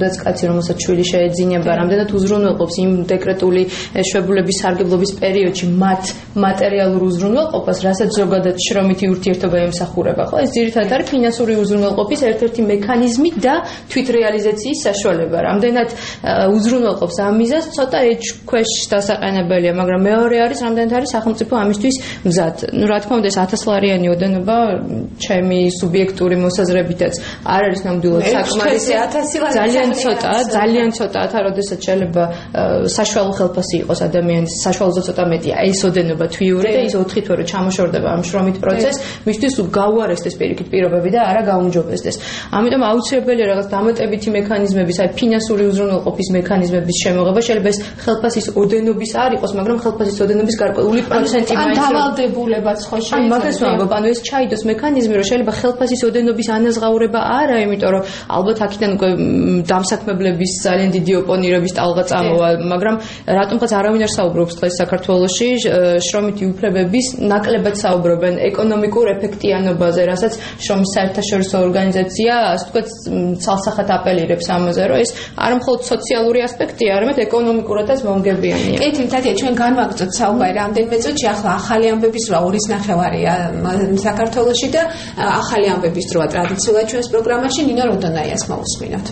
რამდენად კაცი, რომელსაც შვილი შეეძინება, რამდენად უზრუნველყოფს იმ დეკრეტული შვებულების სარგებლობის პერიოდში მათ მატერიალურ უზრუნველყოფას, რასაც ზოგადად შრომითი ურთიერთობა ემსახურება. ხო, ეს ძირითადად არის ფინანსური უზრუნველყოფის ერთ-ერთი მექანიზმი და თვითრეალიზაციის საშუალება. რამდენად უზრუნველყოფს ამ მიზანს, ცოტა ეჭქვეშ დასაყენებელია, მაგრამ მეორე არის, რამდენად არის სახელმწიფო ამისთვის მზად. ნუ რა თქმა უნდა, ეს ათასლარიანი ოდენობა ჩემი სუბიექტური მოსაზრებითაც არ არის ნამდვილად საკმარისი. ძალიან ცოტა, ძალიან ცოტა, როდესაც შეიძლება საშუალო ხელფასი იყოს ადამიანის, საშუალოზე ცოტა მეტია. ეს ოდენობა თვიური და ის ოთხი თვე რო ჩამოშორდება ამ შრომით პროცესს, მისთვის გაუარესდეს პირიქით პირობები და არა გაუმჯობესდეს. ამიტომ აუცილებელია რაღაც დამატებითი მექანიზმების, აი ფინანსური უზრუნველყოფის მექანიზმების შემოღება. შეიძლება ეს ხელფასის ოდენობის არ იყოს, მაგრამ ხელფასის ოდენობის გარკვეული პროცენტი მაინც ან დავალდებულებაც ხო შეიძლება. ან მაგას ვამბობ, ანუ ეს ჩაიდოს მექანიზმი, რომ შეიძლება ხელფასის ოდენობის ანაზღაურება არა, იმიტომ რომ ალბათ აქედან უკვე დამსაქმებლების ძალიან დიდი ოპონირების ტალღა წამოვა, მაგრამ რატომღაც არავინ არ საუბრობს დღეს საქართველოში შრომითი უფლებების ნაკლებად საუბრობენ ეკონომიკურ ეფექტიანობაზე, რასაც შრომის საერთაშორისო ორგანიზაცია, ასე ვთქვათ, ცალსახად აპელირებს ამაზე, რომ ეს არა მხოლოდ სოციალური ასპექტია, არამედ ეკონომიკურადაც მომგებიანია. კეთილ, თათია, ჩვენ განვაგრძოთ საუბარი რამდენიმე წუთში, ახლა ახალი ამბების რა ორის ნახევარია საქართველოში და ახალი ამბების დროა ტრადიციულად ჩვენს პროგრამაში. ნინო როდონაიას მოусმინოთ.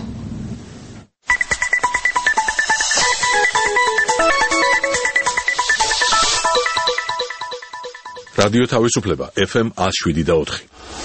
რადიო თავისუფლება ეფ ემ one oh seven და four.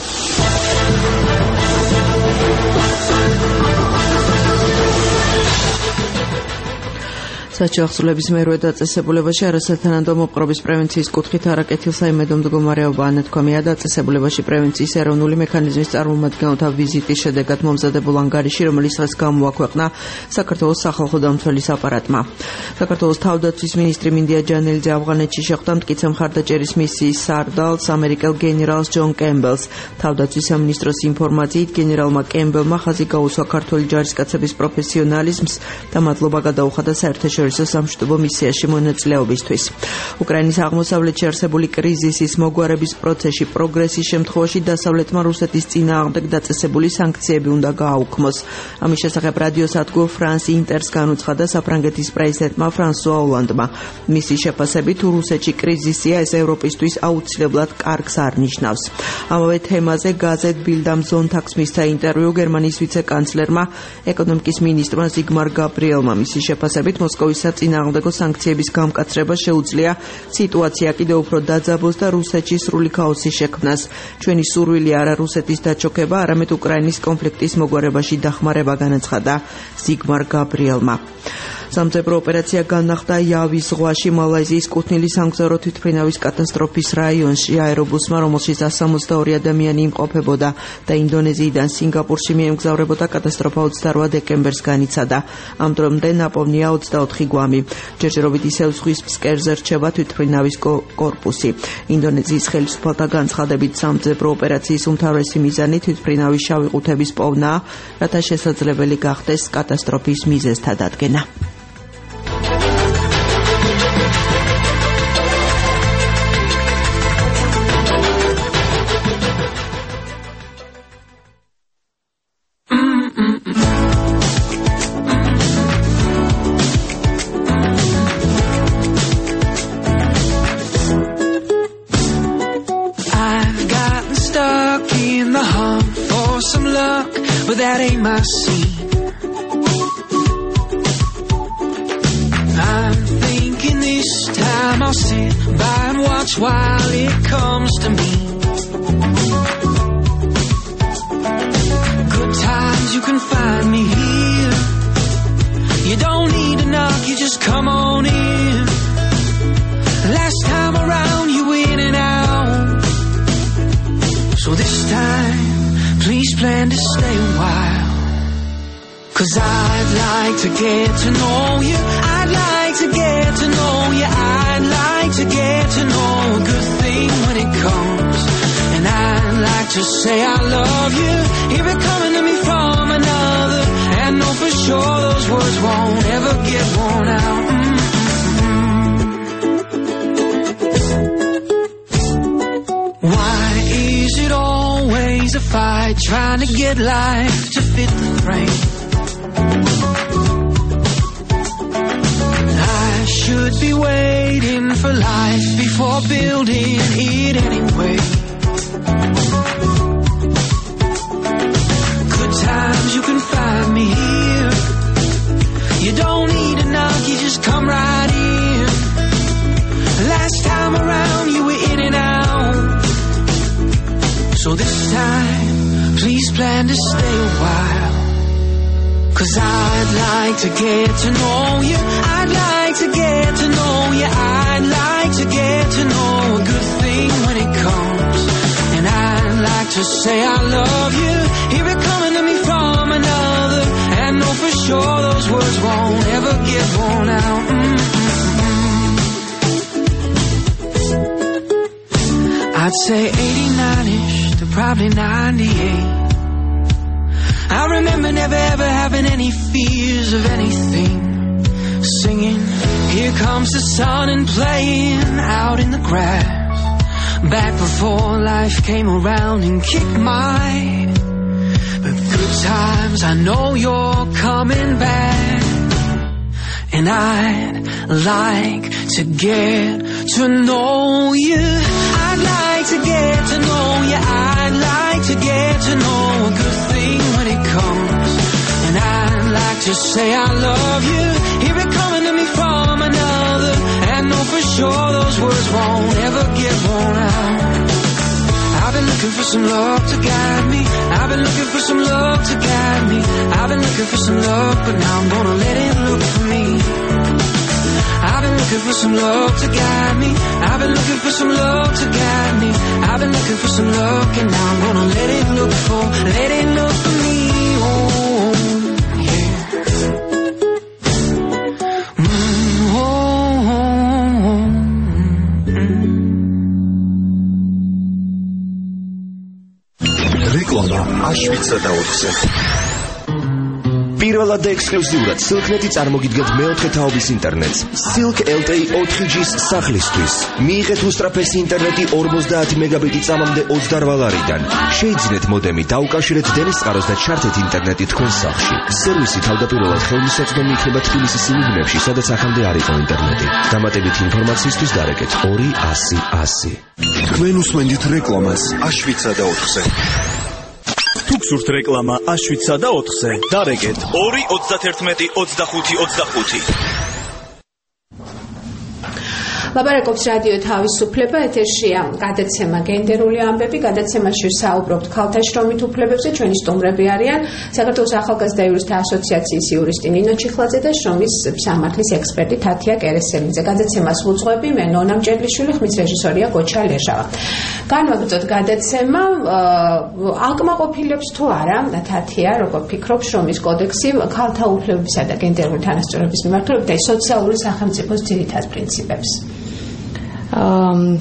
საჩახსულების მერვე დაწესებულებაში არასათანადო მოპყრობის პრევენციის კუთხით არაკეთილ საიმედო მდგომარეობა ანათქვამია. დაწესებულებაში პრევენციის ეროვნული მექანიზმის წარმომადგენელთა ვიზიტის შედეგად მომზადებულ ანგარიში, რომელიც დღეს გამოაქვეყნა საქართველოს სახალხო დამცველის აპარატმა. საქართველოს თავდაცვის მინისტრი მინდია ჯანელიძე ავღანეთში შეხვდა მტკიცე მხარდაჭერის მისიის სარდალს, ამერიკელ გენერალს ჯონ კემბელს. თავდაცვის სამინისტროს ინფორმაციით, გენერალმა კემბელმა ხაზი გაუსვა ქართული ჯარისკაცების პროფესიონალიზმს და მადლობა გადაუხადა საერთაშორისო სამშვიდობო მისიაში მონაწილეობისთვის. უკრაინის აღმოსავლეთში არსებული კრიზისის მოგვარების პროცესში პროგრესის შემთხვევაში დასავლეთმა რუსეთის წინააღმდეგ დაწესებული სანქციები უნდა გააუქმოს. ამის შესახებ რადიო სადგურ ფრანს ინტერს განუცხადა საფრანგეთის პრეზიდენტმა ფრანსუა ოლანდმა. მისი შეფასებით, რუსეთში კრიზისია, ეს ევროპისთვის აუცილებლად კარგს არ ნიშნავს. ამავე თემაზე გაზეთ ბილდ ამ ზონთაგს მისცა ინტერვიუ გერმანიის ვიცე-კანცლერმა, ეკონომიკის მინისტრმა ზიგმარ გაბრიელმა. მისი შეფასებით, მოსკოვის საწინააღმდეგო სანქციების გამკაცრება შეუძლია სიტუაცია კიდევ უფრო დაძაბოს და რუსეთში სრული ქაოსი შექმნას. ჩვენი სურვილი არა რუსეთის დაჩოქება, არამედ უკრაინის კონფლიქტის მოგვარებაში დახმარება, განაცხადა ზიგმარ გაბრიელმა. სამძებრო ოპერაცია განახდა იავის ზღვაში მალაიზიის კუთნილი სამგზავრო თვითმფრინავის კატასტროფის რაიონში. აერობუსმა, რომელშიც one hundred sixty-two ადამიანი იმყოფებოდა და ინდონეზიიდან სინგაპურში მიემგზავრებოდა, კატასტროფა ოცდაოთხ დეკემბერს განიცადა. ამ დრომდე ნაპოვნია ოცდაოთხი გვამი. ჯერჯერობით ისევ ზღვის ფსკერზე რჩება თვითმფრინავის კორპუსი. ინდონეზიის ხელისუფალთა განცხადებით, სამძებრო ოპერაციის უმთავრესი მიზანი თვითმფრინავის შავი ყუთების პოვნაა, რათა შესაძლებელი გახდეს კატასტროფის მიზეზთა დადგენა. But that ain't my scene. I'm thinking this time I'll sit by and watch while it comes to me. Good times, you can find me here. You don't need to knock, you just come on in. Last time around, you in and out. So this time, please plan to stay a while. Cause I'd like to get to know you. I'd like to get to know you. I'd like to get to know a good thing when it comes. And I'd like to say I love you. Hear it coming to me from another. And know for sure those words won't ever get worn out. Mm-hmm. Why is it always a fight trying to get life to fit the frame? plan to stay a while. Cause I'd like to get to know you. I'd like to get to know you. I'd like to get to know a good thing when it comes. And I'd like to say I love you. Hear it coming to me from another. And know for sure those words won't ever get worn out. Mm-hmm. I'd say eighty-nine-ish to probably ninety-eight. I remember never ever having any fears of anything. Singing, here comes the sun, and playing out in the grass. Back before life came around and kicked my but good times, I know you're coming back. And I'd like to get to know you. I'd like to get to know you. I'd like to get to know a good thing when it comes. And I'd like to say I love you. Hear it coming to me from another. And know for sure those words won't ever get worn out. I've been looking for some love to guide me. I've been looking for some love to guide me. I've been looking for some love, but now I'm gonna let it look for me. I've been looking for some love to guide me. I've been looking for some love to guide me. I've been looking for some love, and now I'm gonna let it look for, let it look for me. Oh, yeah. Mm, oh, oh, mm. რეკლამა აშვიდსა და ოთხზე. პირველად და ექსკლუზიურად Silk.net-ი წარმოგიდგენთ მეოთხე თაობის ინტერნეტს Silk ელ ტე ი ოთხ ჯის სახლისთვის. მიიღეთ უსწრაფესი ინტერნეტი ორმოცდაათი მეგაბიტი წამამდე ოცდაოთხ ლარიდან. შეიძინეთ მოდემი, დაუკავშირეთ დენის წყაროს და ჩართეთ ინტერნეტი თქვენს სახლში. სერვისი თავდაპირველად ხელმისაწვდომი იქნება თბილისის იმ უბნებში, სადაც ახამდე არ იყო ინტერნეტი. დამატებითი ინფორმაციისთვის დარეკეთ ორი ასი ასი. თქვენ უსმენთ რეკლამას აშვიდსა და ოთხზე. თუ გსურთ რეკლამა აშვიდსა და ოთხზე, დარეკეთ ორი ოცდაათი ოცდახუთი ოცდახუთი. ლაპარაკობს რადიო თავისუფლება, ეთერშია გადაცემა გენდერული ამბები, გადაცემაში საუბრობთ ქალთა შრომით უფლებებზე, ჩვენი სტუმრები არიან საქართველოს ახალგაზრდა იურისტთა ასოციაციის იურისტი ნინო ჩიხლაძე და შრომის სამართლის ექსპერტი თათია კერესელიძე. გადაცემას უძღვები მე ნონა მჭედლიშვილი, ხმის რეჟისორია გოჩა ლეშავა. განვაგრძოთ გადაცემა, აკმაყოფილებს თუ არა თათია, როგორ ფიქრობ შრომის კოდექსი ქალთა უფლებებისა და გენდერული თანასწორობის მიმართულებით და სოციალური სახელმწიფოს ძირითად პრინციპებს? Um,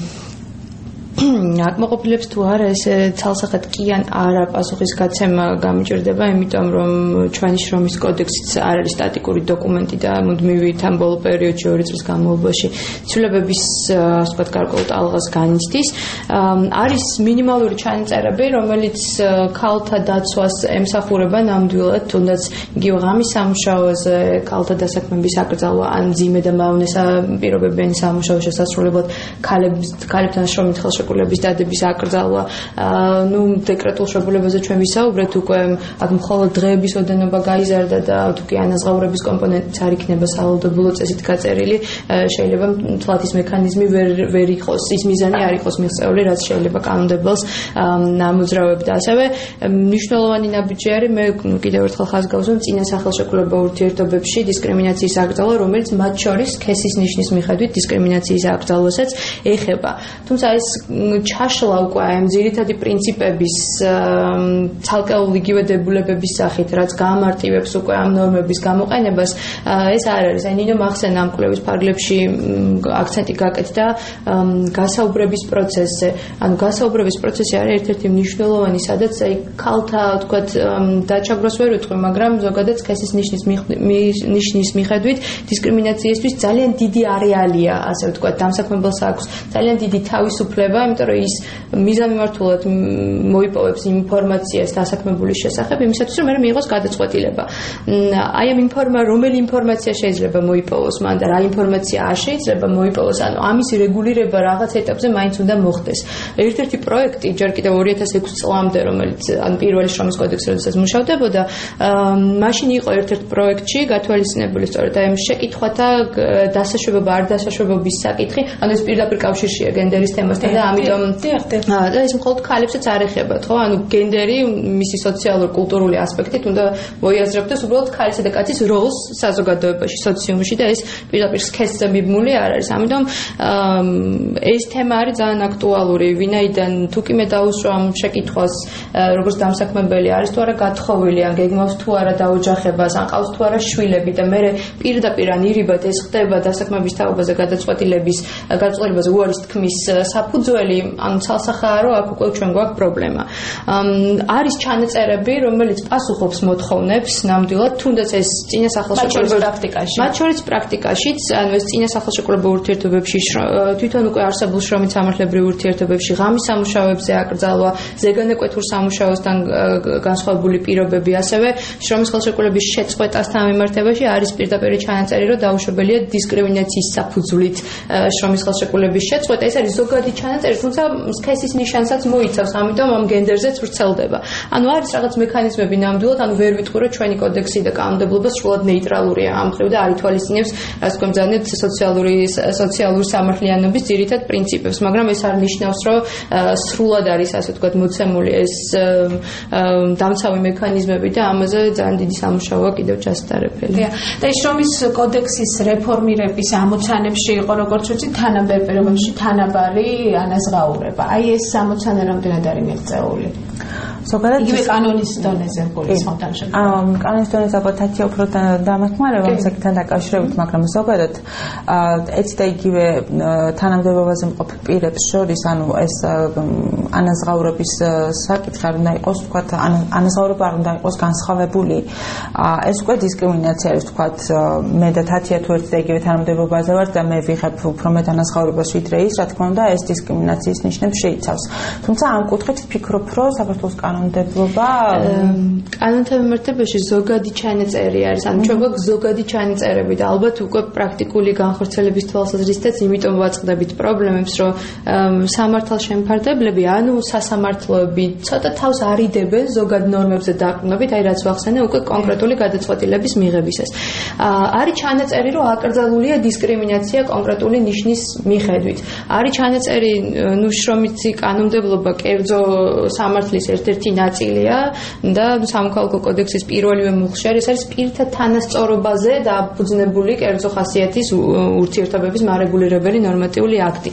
აკმაყოფილებს თუ არა ესე ცალსახად კი ან არა პასუხის გაცემა გამიჭირდება, იმიტომ რომ ჩვენი შრომის კოდექსიც არ არის სტატიკური დოკუმენტი და მუდმივი თან ბოლო პერიოდში ორი წლის განმავლობაში ცვლილებების ასე ვთქვათ გარკვეულ ტალღას განიცდის. არის მინიმალური ჩანაწერები, რომელიც ქალთა დაცვას ემსახურება ნამდვილად, თუნდაც იგივე ღამის სამუშაოზე ქალთა დასაქმების აკრძალვა ან მძიმე და მავნე პირობებიანი სამუშაო შესასრულებლად ქალებთან შრომით ხელშეკრულების დადების აკრძალვა, ნუ დეკრეტულ შეგულებაზე ჩვენ ვისაუბრეთ უკვე, აქ მხოლოდ დღეების ოდენობა გაიზარდა და თუ კი ანაზღაურების კომპონენტიც არ იქნება სავალდებულო წესით გაწერილი, შეიძლება თვალთ ის მექანიზმი ვერ ვერ იყოს, ის მიზანი არ იყოს მიღწეული, რაც შეიძლება კანონმდებელს ნამოძრავებდა. ასევე მნიშვნელოვანი ნაბიჯი არის, მე კიდევ ერთხელ ხაზს გავზვამ წინა სახელშეკრულება ურთიერთობებში დისკრიმინაციის აკრძალვა, რომელიც მათ შორის ქესის ნიშნის მიხედვით დისკრიმინაციის აკრძალვასაც ეხება. თუმცა ეს ჩაშლა უკვე ამ ძირითადი პრინციპების ცალკეულ იგივე დებულებების სახით, რაც გაამარტივებს უკვე ამ ნორმების გამოყენებას, ეს არ არის. აი ნინო მახსენა ამ კვლევის ფარგლებში აქცენტი გაკეთდა გასაუბრების პროცესზე. ანუ გასაუბრების პროცესი არის ერთ-ერთი მნიშვნელოვანი, სადაც აი ქალთა თქვათ დაჩაგროს ვერ უთქვი, მაგრამ ზოგადად ქესის ნიშნის ნიშნის მიხედვით დისკრიმინაციისთვის ძალიან დიდი არეალია, ასე ვთქვათ, დამსაქმებელს აქვს ძალიან დიდი თავისუფლება, იმიტომ რომ ის მიზანმიმართულად მოიპოვებს ინფორმაციას დასაქმებულის შესახებ, იმისათვის რომ მე მიიღოს გადაწყვეტილება. აი ამ ინფორმაცია, რომელი ინფორმაცია შეიძლება მოიპოვოს მან და რა ინფორმაცია არ შეიძლება მოიპოვოს, ანუ ამის რეგულირება რაღაც ეტაპზე მაინც უნდა მოხდეს. ერთ-ერთი პროექტი ჯერ კიდევ ორი ათას ექვსი წლამდე, რომელიც ან პირველი შრომის კოდექსი როდესაც მუშავდებოდა, მაშინ იყო ერთ-ერთ პროექტში გათვალისწინებული სწორედ აი ამ შეკითხვათა დასაშვებობა, არ დასაშვებობის საკითხი, ანუ ეს პირდაპირ კავშირშია გენდერის თემასთან და ამიტომ და ეს მხოლოდ ქალებსაც არ ეხებათ, ხო? ანუ გენდერი მისი სოციალურ-კულტურული ასპექტით უნდა მოიაზრებდეს უბრალოდ ქალისა და კაცის როლს საზოგადოებაში, სოციუმში და ეს პირდაპირ სქესზე მიბმული არ არის. ამიტომ ეს თემა არის ძალიან აქტუალური, ვინაიდან თუ კი მე დაუსვა ამ შეკითხვას, როგორც დამსაქმებელი არის თუ არა გათხოვილი, ან გეგმავს თუ არა დაოჯახებას, ან ყავს თუ არა შვილები და მე პირდაპირ ან ირიბად ეს ხდება დასაქმების თაობაზე გადაწყვეტილების გადაწყვეტილებაზე უარის თქმის საფუძველი, ანუ ცალსახაა, რომ აქ უკვე ჩვენ გვაქვს პრობლემა. არის ჩანაწერები, რომელიც პასუხობს მოთხოვნებს ნამდვილად, თუნდაც ეს წინა სახელშეკრულებრივ პრაქტიკაში. მათ შორის პრაქტიკაშიც, ანუ ეს წინა სახელშეკრულებრივ ურთიერთობებში, თვითონ უკვე არსებულ შრომით სამართლებრივ ურთიერთობებში, ღამის სამუშაოებზე აკრძალვა, ზეგანაკვეთურ სამუშაოსთან განსხვავებული პირობები, ასევე შრომის ხელშეკრულების შეწყვეტასთან მიმართებაში არის პირდაპირ ჩანაწერი, რომ დაუშვებელია დისკრიმინაციის საფუძვლით შრომის ხელშეკრულების შეწყვეტა. ეს არის ზოგადი ჩანაწერი, თუმცა სქესის ნიშანსაც მოიცავს, ამიტომ ამ გენდერზეც ვრცელდება. ანუ არის რაღაც მექანიზმები ნამდვილად, ანუ ვერ ვიტყვი, რომ ჩვენი კოდექსი და კანონმდებლობა სრულად ნეიტრალურია ამ მხრივ და არ ითვალისწინებს, ასე ვთქვათ, ძალიან სოციალური სოციალური სამართლიანობის ძირითად პრინციპებს, მაგრამ ეს არ ნიშნავს, რომ სრულად არის, ასე ვთქვათ, მოცემული ეს დამცავი მექანიზმები და ამაზე ძალიან დიდი სამუშაოა კიდევ ჩასატარებელი. და ეს შრომის კოდექსის რეფორმირების ამოცანებში იყო, როგორც ვიცი, თანაბარ პირობებში თანაბარი ანაზღაურება. აი ეს ამოცანა რამდენად არის მიღწეული? ზოგადად იგივე კანონის დონეზე გულისხმობ თანაშემწე. აა კანონის დონეზე ალბათ თათია უფრო დამახმარება ამ საკითხთან დაკავშირებით, მაგრამ ზოგადად ეცი და იგივე თანამდებობაზე მყოფ პირებს შორის, ანუ ეს ანაზღაურების საკითხი არ უნდა იყოს, ვთქვათ, ანაზღაურება არ უნდა იყოს განსხვავებული. ეს უკვე დისკრიმინაცია არის, ვთქვათ, მე და თათია თუ ერთი და იგივე თანამდებობაზე ვართ და მე ვიღებ უფრო მეტ ანაზღაურებას ვიდრე ის, რა თქმა უნდა, ეს დისკრიმინაციის ნიშნებს შეიცავს. თუმცა ამ კუთხით ვფიქრობ, რომ საქართველოს კანონმდებლობა კანონთან მიმართებაში ზოგადი ჩანაწერი არის, ანუ ჩვენ გვაქვს ზოგადი ჩანაწერები და ალბათ უკვე პრაქტიკული განხორციელების თვალსაზრისითაც იმიტომ ვაწყდებით პრობლემებს, რომ სამართალშემფარდებლები, ანუ სასამართლოები ცოტა თავს არიდებენ ზოგად ნორმებზე დაყრდნობით, აი რაც ვახსენე, უკვე კონკრეტული გადაწყვეტილების მიღებისას. არის ჩანაწერი, რომ აკრძალულია დისკრიმინაცია კონკრეტული ნიშნის მიხედვით. არის ჩანაწერი, ნუ შრომითი კანონმდებლობა კერძო სამართლის ერთ-ერთი ნაწილია და სამოქალაქო კოდექსის პირველივე მუხლში ეს არის პირთა თანასწორობაზე დაფუძნებული კერძო ხასიათის ურთიერთობების მარეგულირებელი ნორმატიული აქტი.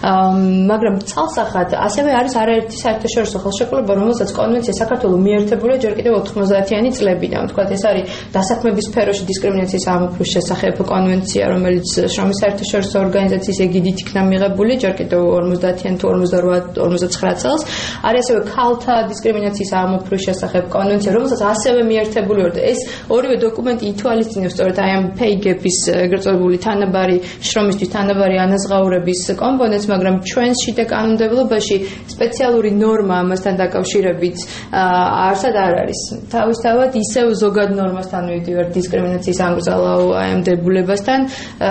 მაგრამ ცალსახად ასევე არის არაერთი საერთაშორისო ხელშეკრულება, რომელსაც კონვენცია საქართველოს მიერთებულია ჯერ კიდევ ოთხმოცდაათიანი წლებიდან. ვთქვათ, ეს არის დასაქმების სფეროში დისკრიმინაციის ამოფრვის შესახებ კონვენცია, რომელიც შრომის საერთაშორისო ორგანიზაციის ეგიდით იქნა მიღებული ჯერ კიდევ ორმოცდაათიან თუ ორმოცდაოთხ ორმოცდაცხრა წელს. არის ასევე ქალთა დისკრიმინაციის ამოფრვის შესახებ კონვენცია, რომელსაც ასევე მიერთებული ვარ და ეს ორივე დოკუმენტი ითვალისწინებს სწორედ აი ამ pay gap-ის ეგრეთ წოდებული თანაბარი შრომისთვის თანაბარი ანაზღაურების კომპონენტს, მაგრამ ჩვენს შიდა კანონმდებლობაში სპეციალური ნორმა ამასთან დაკავშირებით არსად არ არის. თავისთავად ისევ ზოგად ნორმასთან მივდივართ დისკრიმინაციის ანგრძალავ აი ამ დებულებასთან,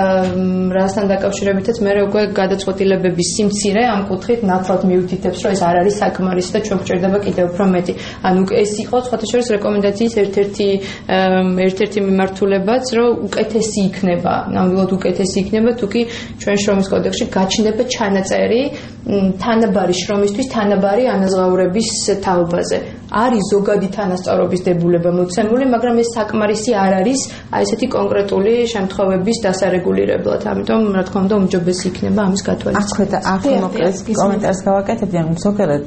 რასთან დაკავშირებითაც მე უკვე გადაწყვეტილებების სიმცირე ამ კუთხით ნათლად მიუთითებს, რომ ეს არ არის საკმარისი და ჩვენ გვჭირდება კიდევ უფრო მეტი. ანუ ეს იყო სხვათა შორის რეკომენდაციის ერთ-ერთი ერთ-ერთი მიმართულებაც, რომ უკეთესი იქნება, ნამდვილად უკეთესი იქნება, თუკი ჩვენ შრომის კოდექსში გაჩნდება ჩანაწერი თანაბარი შრომისთვის თანაბარი ანაზღაურების თაობაზე. არის ზოგადი თანასწორობის დებულება მოცემული, მაგრამ ეს საკმარისი არ არის აი ესეთი კონკრეტული შემთხვევების დასარეგულირებლად. ამიტომ რა თქმა უნდა უმჯობესი იქნება ამის გათვალისწინება. აქვე და ახლა მოკლედ კომენტარს გავაკეთებდი, ანუ ზოგადად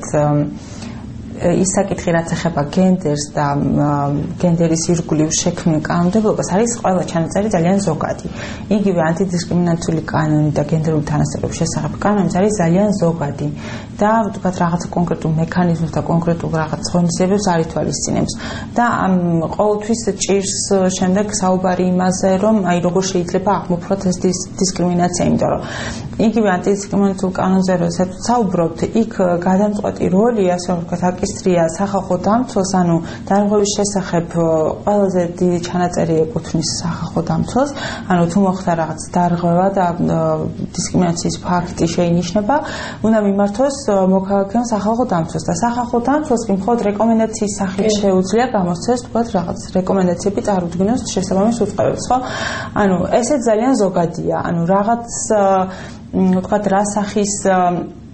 ის საკითხი რაც ეხება გენდერს და გენდერის ირგვლივ შექმნილ კანონმდებლობას არის ყველა ჩანაწერი ძალიან ზოგადი. იგივე ანტიდისკრიმინაციული კანონი და გენდერული თანასწორობის შესახებ კანონიც არის ძალიან ზოგადი და ვთქვათ რაღაცა კონკრეტულ მექანიზმს და კონკრეტულ რაღაც ღონისძიებებს არ ითვალისწინებს. და ყოველთვის ჭირს შემდეგ საუბარი იმაზე, რომ აი როგორ შეიძლება აღმოფხვრათ ეს დისკრიმინაცია, იმიტომ რომ იგივე ანტიდისკრიმინაციულ კანონზე როდესაც საუბრობთ, იქ გადამწყვეტი როლი, ასე ვთქვათ, აკისრია სახალხო დამცველს, ანუ დარღვევის შესახებ ყველაზე დიდი ჩანაწერი ეკუთვნის სახალხო დამცველს, ანუ თუ მოხდა რაღაც დარღვევა და დისკრიმინაციის ფაქტი შეინიშნება, უნდა მიმართოს მოქალაქეებმა სახალხო დამცველს და სახალხო დამცველს კი მხოლოდ რეკომენდაციის სახით შეუძლია გამოსცეს, ვთქვათ, რაღაც რეკომენდაციები წარუდგინოს შესაბამის უწყებებს, ხო? ანუ ესეც ძალიან ზოგადია, ანუ რაღაც ვთქვათ, რა სახის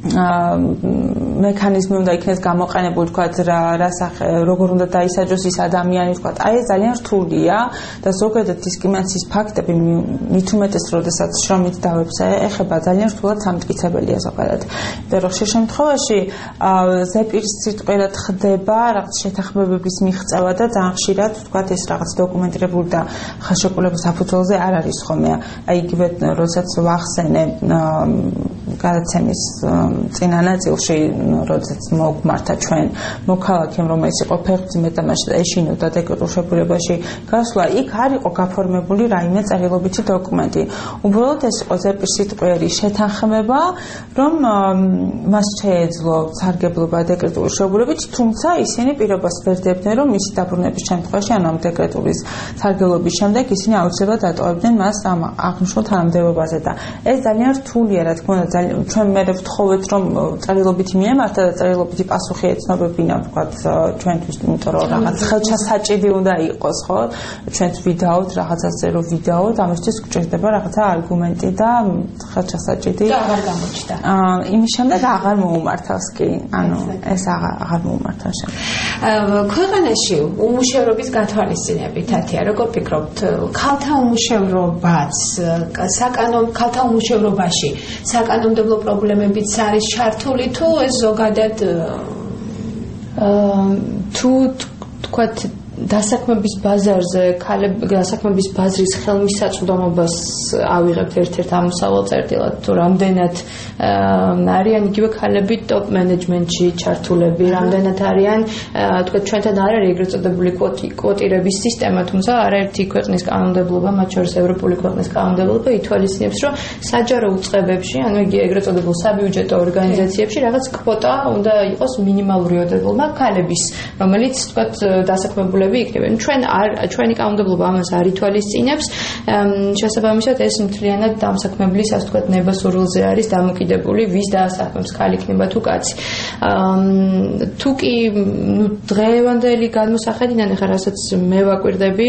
მექანიზმი უნდა იქნეს გამოყენებული, თქვა რა რა სახე როგორ უნდა დაისაჯოს ის ადამიანი, თქვა აი ეს ძალიან რთულია და ზოგადად დისკრიმინაციის ფაქტები მით უმეტეს როდესაც შრომით დავებზე ეხება ძალიან რთულად სამტკიცებელია ზოგადად. იმიტომ რომ ხშირ შემთხვევაში ზეპირს სიტყვიერად ხდება რაღაც შეთანხმებების მიღწევა და ძალიან ხშირად თქვა ეს რაღაც დოკუმენტირებული და ხელშეკრულების საფუძველზე არ არის ხოლმე. აი იგივე როდესაც ვახსენე გადაცემის წინა ნაწილში, როდესაც მოგმართა ჩვენ მოქალაქემ, რომელიც იყო ფეხბურთის მეტამაშე და ეშინოდა დეკრეტულ შეფურებაში გასვლა, იქ არ იყო გაფორმებული რაიმე წერილობითი დოკუმენტი. უბრალოდ ეს იყო ზეპირს სიტყვიერი შეთანხმება, რომ მას შეეძლო სარგებლობა დეკრეტული შეფურებით, თუმცა ისინი პირობას ვერ დებდნენ, რომ მისი დაბრუნების შემთხვევაში, ანუ ამ დეკრეტულის სარგებლობის შემდეგ ისინი აუცილებლად დატოვებდნენ მას ამ აღნიშნულ თანამდებობაზე და ეს ძალიან რთულია, რა თქმა უნდა, ჩვენ მე ვთხოვეთ, რომ წერილობითი მიემართა და წერილობითი პასუხი ეცნობებინა, ვთქვათ, ჩვენთვის, იმიტომ რომ რაღაც ხელჩასაჭიდი უნდა იყოს, ხო? ჩვენც ვიდაოთ რაღაცაზე, რომ ვიდაოთ, ამისთვის გვჭირდება რაღაცა არგუმენტი და ხელჩასაჭიდი. და აღარ გამოჩნდა. აა იმის შემდეგ აღარ მოუმართავს კი, ანუ ეს აღარ აღარ მოუმართა შემდეგ. ქვეყანაში უმუშევრობის გათვალისწინებით, ათია, როგორ ფიქრობთ, ქალთა უმუშევრობაც, საკანონმდებლო ქალთა უმუშევრობაში საკანონმდებლო პრობლემებიც არის ჩართული თუ ეს ზოგადად თუ თქვათ დასაქმების ბაზარზე, დასაქმების ბაზრის ხელმისაწვდომობას ავიღებთ ერთ-ერთ ამოსავალ წერტილად, თუ რამდენად არიან იგივე ქალები ტოპ მენეჯმენტში ჩართულები, რამდენად არიან, თქვათ, ჩვენთან არ არის ეგრეთ წოდებული კვოტირების სისტემა, თუმცა არაერთი ქვეყნის კანონმდებლობა, მათ შორის ევროპული ქვეყნის კანონმდებლობა ითვალისწინებს, რომ საჯარო უწყებებში, ანუ იგი ეგრეთ წოდებულ საბიუჯეტო ორგანიზაციებში რაღაც კვოტა უნდა იყოს მინიმალური ოდენობა ქალების, რომელიც, თქვათ, დასაქმებულები იქნებიან. ჩვენ არ ჩვენი კანონმდებლობა ამას არ ითვალისწინებს. შესაბამისად ეს მთლიანად დამსაქმებლის, ასე ვთქვათ, ნებასურველზე არის დამოკიდებული, ვის დაასაქმებს, ქალი იქნება თუ კაცი. თუ კი ნუ დღევანდელი გადმოსახედიდან ახლა რასაც მე ვაკვირდები,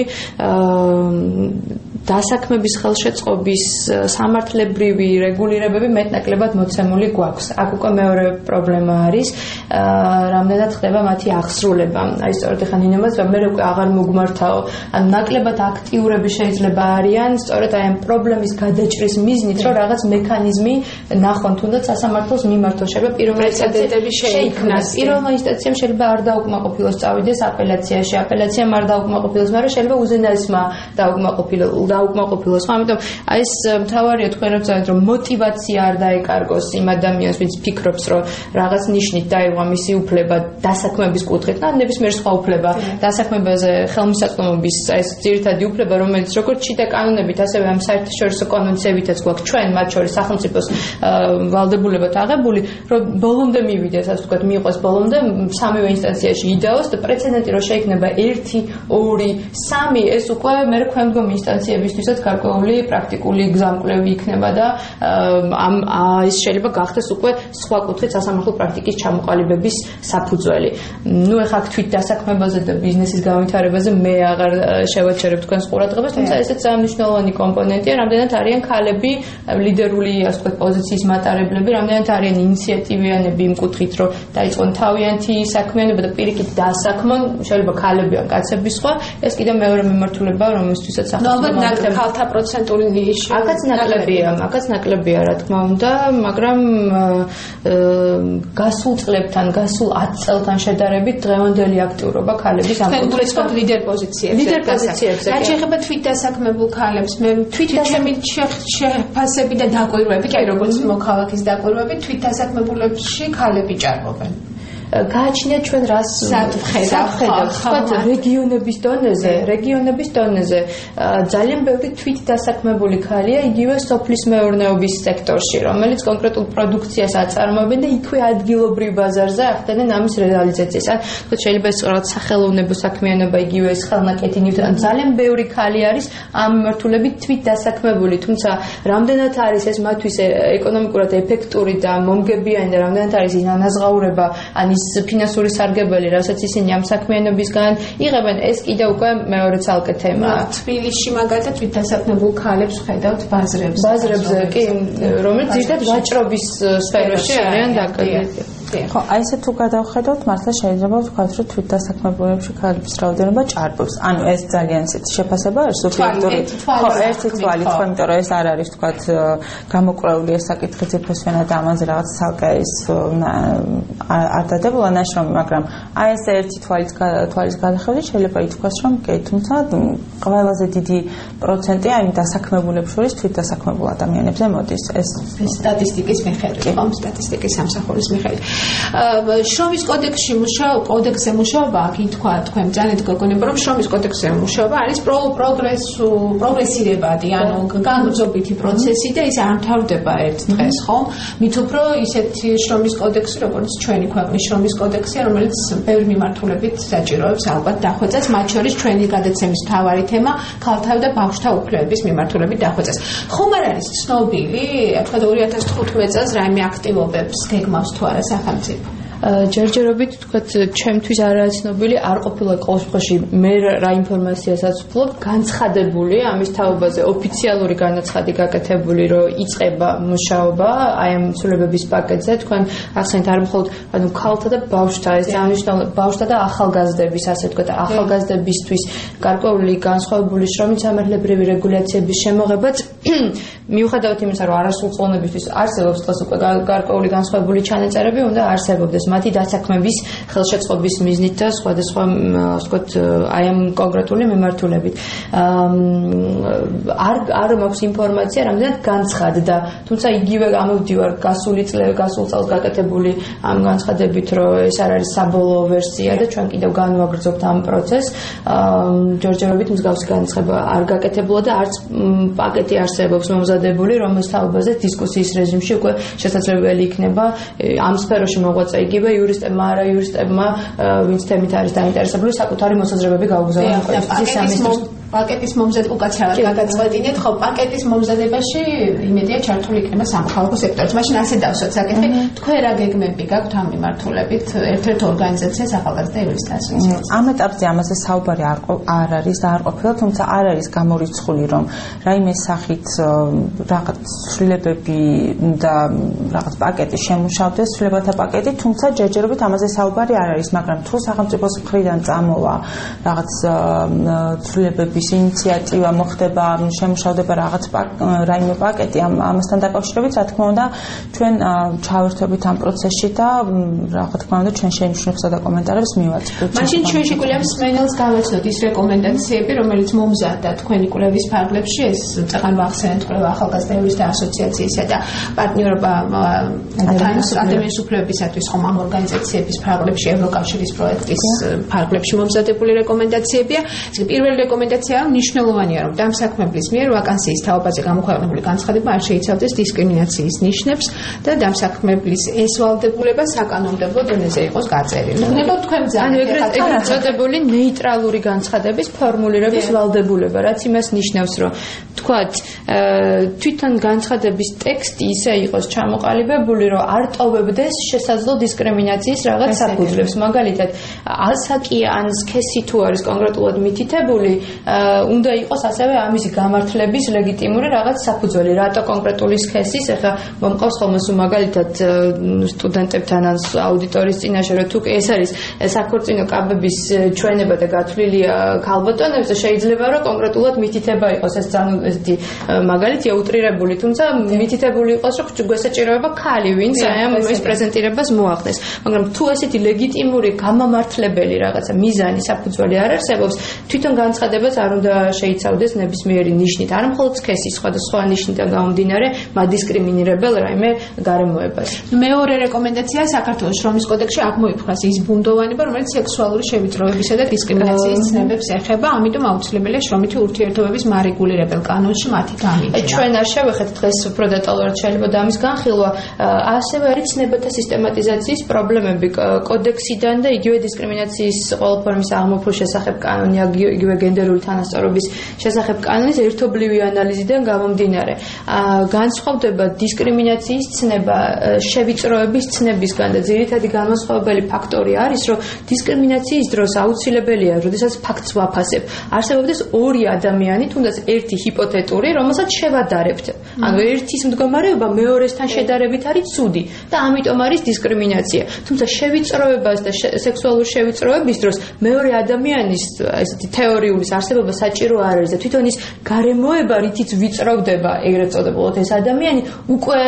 დასაქმების ხელშეწყობის სამართლებრივი რეგულირებები მეტნაკლებად მოცემული გვაქვს. აქ უკვე მეორე პრობლემა არის, რამდენად ხდება მათი აღსრულება. აი სწორედ ახლა ნინემაც მე უკვე აღარ მოგმართაო, ან ნაკლებად აქტიურები შეიძლება არიან, სწორედ აი ამ პრობლემის გადაჭრის მიზნით, რომ რაღაც მექანიზმი ნახონ, თუნდაც სასამართლოს მიმართოს, შეიძლება პირველი ინსტანციები შეიქმნას. პირველმა ინსტანციამ შეიძლება არ დაუკმაყოფილოს, წავიდეს აპელაციაში, აპელაციამ არ დაუკმაყოფილოს, მაგრამ შეიძლება უზენაესმა დაუკმაყოფილოს. დაუკმაყოფილოს. ამიტომ აი ეს მთავარია თქვენ რო წავით, რომ мотиваცია არ დაეკარგოს იმ ადამიანს, ვინც ფიქრობს, რომ რაღაც ნიშნით დაირღვა მისი უფლება დასაქმების კუთხით, ან ნებისმიერ სხვა უფლება, დასაქმებაზე ხელმისაწვდომობის აი ეს ძირითადი უფლება, რომელიც როგორც შიდა კანონებით, ასევე ამ საერთაშორისო კონვენციებითაც გვაქვს ჩვენ, მათ შორის სახელმწიფოს ვალდებულებად აღებული, რომ ბოლომდე მივიდეს, ასე ვთქვათ, მიიღოს ბოლომდე სამივე ინსტანციაში იდეოს და პრეცედენტი რო შეიქმნება ერთი, ორი, სამი, ეს უკვე მე ქვემდგომ ინსტანციებისთვისაც გარკვეული პრაქტიკული გზამკვლევი იქნება და ამ ეს შეიძლება გახდეს უკვე სხვა კუთხით სასამართლო პრაქტიკის ჩამოყალიბების საფუძველი. ნუ ეხლა თვით დასაქმებაზე და ბიზნესის განვითარებაზე მე აღარ შევაჩერებ თქვენს ყურადღებას, თუმცა ესეც მნიშვნელოვანი კომპონენტია, რამდენად არიან ქალები ლიდერული, ასე ვთქვათ, პოზიციის მატარებლები, რამდენად არიან ინიციატივიანები იმ კუთხით, რომ დაიწყონ თავიანთი საქმიანობა და პირიქით დაასაქმონ, შეიძლება ქალები ან კაცები სხვა, ეს კიდევ მეორე მიმართულება, რომელთვისაც ახლა ქალთა პროცენტული ნიში აქაც ნაკლებია, აქაც ნაკლებია, რა თქმა უნდა, მაგრამ გასულ წლებთან, გასულ ათ წელთან შედარებით დღევანდელი აქტიურობა ქალების ამ კუთხით ლიდერ პოზიციებზე. ლიდერ პოზიციებზე. რაც შეეხება თვით დასაქმებულ ქალებს, მე თვით ჩემი შეფასები და დაკვირვები, კი როგორც მოქალაქის დაკვირვები, თვით დასაქმებულებში ქალები ჭარბობენ. გააჩნია ჩვენ რას ვხედავთ, ვთქვათ, რეგიონების დონეზე, რეგიონების დონეზე ძალიან ბევრი თვით დასაქმებული ქალია იგივე სოფლის მეურნეობის სექტორში, რომელიც კონკრეტულ პროდუქციას აწარმოებენ და იქვე ადგილობრივ ბაზარზე ახდენენ ამის რეალიზაციას. ან თქო შეიძლება ეს რაღაც სახელოვნებო საქმიანობა იგივე ეს ხელნაკეთი ნივთი, ძალიან ბევრი ქალი არის ამ მიმართულებით თვით დასაქმებული, თუმცა რამდენად არის ეს მათთვის ეკონომიკურად ეფექტური და მომგებიანი და რამდენად არის ის ანაზღაურება, ან ის არის ფინანსური სარგებელი, რასაც ისინი ამ საქმიანობისგან იღებენ, ეს კიდევ უკვე მეორე ცალკე თემაა. თბილისში მაგალითად თვითდასაქმებულ ქალებს ხედავთ ბაზრებზე. ბაზრებზე კი, რომელიც ზოგადად ვაჭრობის სფეროში არიან დაკავებული. ხო, აი ესე თუ გადავხედოთ, მართლა შეიძლება ვთქვათ, რომ თვითდასაქმებულებში ქალების რაოდენობა ჭარბობს. ანუ ეს ძალიან ისეთი შეფასება არის სუბიექტური. ხო, ერთი თვალით, ხო, იმიტომ რომ ეს არ არის ვთქვათ გამოკვლეული ეს საკითხი ძირფესვიანად ამაზე რაღაც ცალკე ის არ დადებულა ნაშრომი, მაგრამ აი ეს ერთი თვალით თვალის გადახედვით შეიძლება ითქვას, რომ კი, თუმცა ყველაზე დიდი პროცენტი აი დასაქმებულებს შორის თვითდასაქმებულ ადამიანებზე მოდის. ეს სტატისტიკის მიხედვით, ხომ, სტატისტიკის სამსახურის მიხედვით. შრომის კოდექსში მუშაობა, კოდექსზე მუშაობა, აქ ითქვა თქვენ ძალიან გოგონება, რომ შრომის კოდექსზე მუშაობა არის პროგრესუ, პროგრესირებადი, ანუ განმზობითი პროცესი და ის არ მთავრდება ერთ დღეს, ხომ? მით უფრო ისეთი შრომის კოდექსი, როგორც ჩვენი ქვეყნის შრომის კოდექსია, რომელიც ბევრი მიმართულებით საჭიროებს ალბათ დახვეწას, მათ შორის ჩვენი გადაცემის მთავარი თემა ქალთა და ბავშვთა უფლებების მიმართულებით დახვეწას. ხომ არ არის ცნობილი, თქვა ორი ათას თხუთმეტ წელს რაიმე აქტივობებს გეგმავს თუ არა სახელმწიფო? ჯერჯერობით თქვათ ჩემთვის არაა ცნობილი, არ ყოფილა ყოველ შემთხვევაში მე რა ინფორმაციასაც ვფლობ, განცხადებული ამის თაობაზე ოფიციალური განაცხადი გაკეთებული, რომ იწყება მუშაობა აი ამ ცვლილებების პაკეტზე, თქვენ ახსენეთ არ მხოლოდ ანუ ქალთა და ბავშვთა ეს დანიშნული ბავშვთა და ახალგაზრდების ასე ვთქვათ, ახალგაზრდებისთვის გარკვეული განსხვავებული შრომით სამართლებრივი რეგულაციების შემოღებაც მიუხედავად იმისა, რომ არასრულწლოვნებისთვის არსებობს დღეს უკვე გარკვეული განსხვავებული ჩანაწერები, უნდა არსებობდეს მათი დასაქმების ხელშეწყობის მიზნით და სხვადასხვა ვთქვათ აი ამ კონკრეტული მიმართულებით. არ არ მაქვს ინფორმაცია, რამდენად განცხადდა, თუმცა იგივე ამოვდივარ გასული წლების გასულ წელს გაკეთებული ამ განცხადებით, რომ ეს არ არის საბოლოო ვერსია და ჩვენ კიდევ განვაგრძობთ ამ პროცესს. ჯერჯერობით მსგავსი განცხადება არ გაკეთებულა და არც პაკეტი არსებობს მომზადებული, რომელს თაობაზე დისკუსიის რეჟიმში უკვე შესაძლებელი იქნება ამ სფეროში მოღვაწე იგივე იურისტებმა, არა იურისტებმა, ვინც თემით არის დაინტერესებული, საკუთარი მოსაზრებები გაუგზავნონ კონსტიტუციის სამინისტროს. პაკეტის მომზადება უკაცრავად გაგაწყვეტინეთ, ხო, პაკეტის მომზადებაში იმედია ჩართული იქნება სამხალხო სექტორიც. მაშინ ასე დავსვათ საკითხი, თქვენ რა გეგმები გაქვთ ამ მიმართულებით ერთ-ერთ ორგანიზაციას ახალგაზრდა იურისტთა ასოციაციას? ამ ეტაპზე ამაზე საუბარი არ არ არის და არ ყოფილა, თუმცა არ არის გამორიცხული, რომ რაიმე სახით რაღაც ცვლილებები და რაღაც პაკეტი შემუშავდეს, ცვლილებათა პაკეტი, თუმცა ჯერჯერობით ამაზე საუბარი არ არის, მაგრამ თუ სახელმწიფოს მხრიდან წამოვა რაღაც ცვლილებების ინიციატივა მოხდება, შემუშავდება რაღაც რაიმე პაკეტი ამასთან დაკავშირებით, რა თქმა უნდა, ჩვენ ჩავერთვებით ამ პროცესში და რა თქმა უნდა, ჩვენ შეიმჩნევსა და კომენტარებს მივაწყობთ. მაშინ ჩვენ შეგვიძლია მსმენელს გავაცნოთ ის რეკომენდაციები, რომელიც მომზადდა თქვენი კვლევის ფარგლებში, ეს წეგან ვახსენეთ კვლევა ახალგაზრდა იურისტთა ასოციაციისა და პარტნიორობა ადამიანის უფლებებისათვის ხომ ამ ორგანიზაციების ფარგლებში ევროკავშირის პროექტის ფარგლებში მომზადებული რეკომენდაციებია. პირველი რეკომენდაცია ნიშნულოვანია, რომ დამსაქმებლის მიერ ვაკანსიის თაობაზე გამოქვეყნებული განცხადება არ შეიცავდეს დისკრიმინაციის ნიშნებს და დამსაქმებლის ეს ვალდებულება საკანონმდებლო დონეზე იყოს გაწერილი. ნებავ თქვენ ძალიან ეგრეთ წოდებული ნეიტრალური განცხადების ფორმულირების ვალდებულება, რაც იმას ნიშნავს, რომ თქვათ თვითონ განცხადების ტექსტი ისე იყოს ჩამოყალიბებული, რომ არ ტოვებდეს შესაძლო დისკრიმინაციის რაღაც საფუძვლებს. მაგალითად, ასაკი ან სქესი თუ არის კონკრეტულად მითითებული, უნდა იყოს ასევე ამისი გამართლების ლეგიტიმური რაღაც საფუძველი, რატო კონკრეტული სქესის, ეხლა მომყავს ხოლმე სულ მაგალითად სტუდენტებთან ან აუდიტორის წინაშე, რომ თუ ეს არის საქორწინო კაბების ჩვენება და გათვლილია ქალბატონებზე, შეიძლება რომ კონკრეტულად მითითება იყოს ეს ძალიან ესეთი მაგალითია უტრირებული, თუმცა მითითებული იყოს, რომ გვესაჭიროება ქალი, ვინც აი ამ ეს პრეზენტირებას მოახდეს. მაგრამ თუ ესეთი ლეგიტიმური გამამართლებელი რაღაცა მიზანი საფუძველი არ არსებობს, თვითონ განცხადებას არ უნდა შეიცავდეს ნებისმიერი ნიშნით, არ მხოლოდ სქესის, სხვადასხვა ნიშნიდან გამომდინარე, მადისკრიმინირებელ რაიმე გარემოებას. მეორე რეკომენდაცია საქართველოს შრომის კოდექსში აღმოიფხვრას ის ბუნდოვანება, რომელიც სექსუალური შევიწროებისა და დისკრიმინაციის ცნებებს ეხება, ამიტომ აუცილებელია შრომითი ურთიერთობების მარეგულირებელ კანონში მათი გამიჯნა. ჩვენ არ შევეხეთ დღეს უფრო დეტალურად შეიძლება და ამის განხილვა, ასევე არის ცნებათა სისტემატიზაციის პრობლემები კოდექსიდან და იგივე დისკრიმინაციის ყოველ ფორმის აღმოფხვის შესახებ კანონი, იგივე გენდერული თანასწორობის თანასწორობის შესახებ კანონის ერთობლივი ანალიზიდან გამომდინარე. განსხვავდება დისკრიმინაციის ცნება შევიწროების ცნებისგან და ძირითადი განმასხვავებელი ფაქტორი არის, რომ დისკრიმინაციის დროს აუცილებელია, როდესაც ფაქტს ვაფასებ, არსებობდეს ორი ადამიანი, თუნდაც ერთი ჰიპოთეტური, რომელსაც შევადარებთ. ანუ ერთის მდგომარეობა მეორესთან შედარებით არის ცუდი და ამიტომ არის დისკრიმინაცია. თუმცა შევიწროებას და სექსუალურ შევიწროების დროს მეორე ადამიანის ესეთი თეორიული არსებობა საჭირო არ არის და თვითონ ის გარემოება, რითიც ვიწროვდება, ეგრეთ წოდებულად ეს ადამიანი, უკვე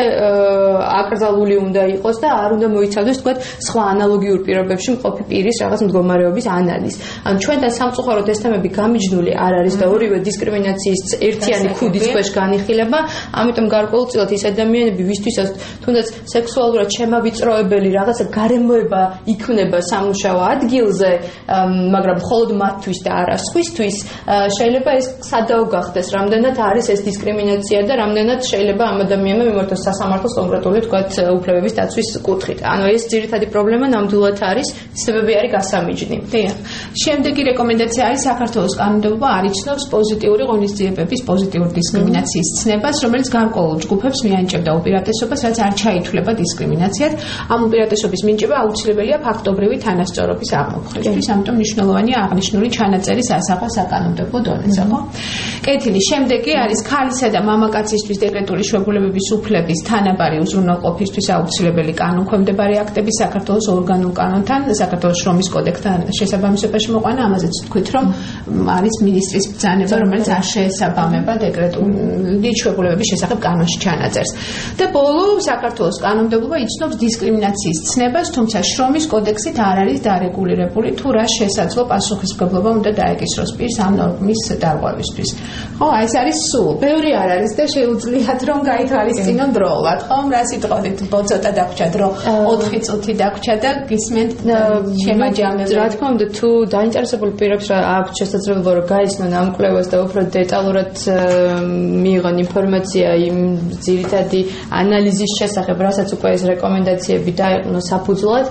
აკრძალული უნდა იყოს და არ უნდა მოიცავდეს თქვათ სხვა ანალოგიურ პირობებში მყოფი პირის რაღაც მდგომარეობის ანალიზს. ანუ ჩვენთან სამწუხაროდ ეს თემები გამიჯნული არ არის და ორივე დისკრიმინაციის ერთიანი ქუდის ქვეშ განიხილება, ამიტომ გარკვეულწილად ის ადამიანები, ვისთვისაც თუნდაც სექსუალურად შემავიწროებელი რაღაცა გარემოება იქმნება სამუშაო ადგილზე, მაგრამ მხოლოდ მათთვის და არა სხვისთვის, შეიძლება ეს სადაო გახდეს, რამდენად არის ეს დისკრიმინაცია და რამდენად შეიძლება ამ ადამიანმა მიმართოს სასამართლოს კონკრეტული თქვათ უფლებების დაცვის კუთხით. ანუ ეს ძირითადი პრობლემა ნამდვილად არის, ცნებები არის გასამიჯნი. დიახ. შემდეგი რეკომენდაცია არის საქართველოს კანონმდებლობა არ იცნობს პოზიტიური ღონისძიებების პოზიტიური დისკრიმინაციის ცნებას, რომელიც გარკვეულ ჯგუფებს მიანიჭებდა უპირატესობას, რაც არ ჩაითვლება დისკრიმინაციად. ამ უპირატესობის მინიჭება აუცილებელია ფაქტობრივი თანასწორობის აღმოფხვრისთვის, ამიტომ მნიშვნელოვანია აღნიშნული ჩანაწერის ასახვა საკანონმდებლო დონეზე, ხო? კეთილი. შემდეგი არის ქალისა და მამაკაცისთვის დეკრეტული შვებულებების უფლების თანაბარი უზრუნველყოფისთვის აუცილებელი კანონქვემდებარე აქტების საქართველოს ორგანულ კანონთან, საქართველოს შრომის კოდექსთან შესაბამისობაში მოყვანა, ამაზეც თქვით, რომ არის მინისტრის ბრძანება, რომელიც არ შეესაბამება დეკრეტული შვებულებების შესახებ კანონში ჩანაწერს. და ბოლო, საქართველოს კანონმდებლობა იცნობს დისკრიმინაციის ცნებას, თუმცა შრომის კოდექსით არ არის დარეგულირებული თუ რა შესაძლო პასუხისმგებლობა უნდა დაეკისროს პირს ამ ნორმის დარღვევისთვის. ხო, აი ეს არის სულ. ბევრი არ არის და შეუძლიათ რომ გაითვალისწინონ დროულად, ხო? რა სიტყვით, ცოტა დაგვრჩა დრო, ოთხი წუთი დაგვრჩა და გისმენთ შემაჯამებელი. რა თქმა უნდა, თუ დაინტერესებული პირებს აქვს შესაძლებლობა რომ გაიცნონ ამ კვლევას და უფრო დეტალურად მიიღონ ინფორმაცია იმ ძირითადი ანალიზის შესახებ, რასაც უკვე ეს რეკომენდაციები დაეყნო საფუძვლად,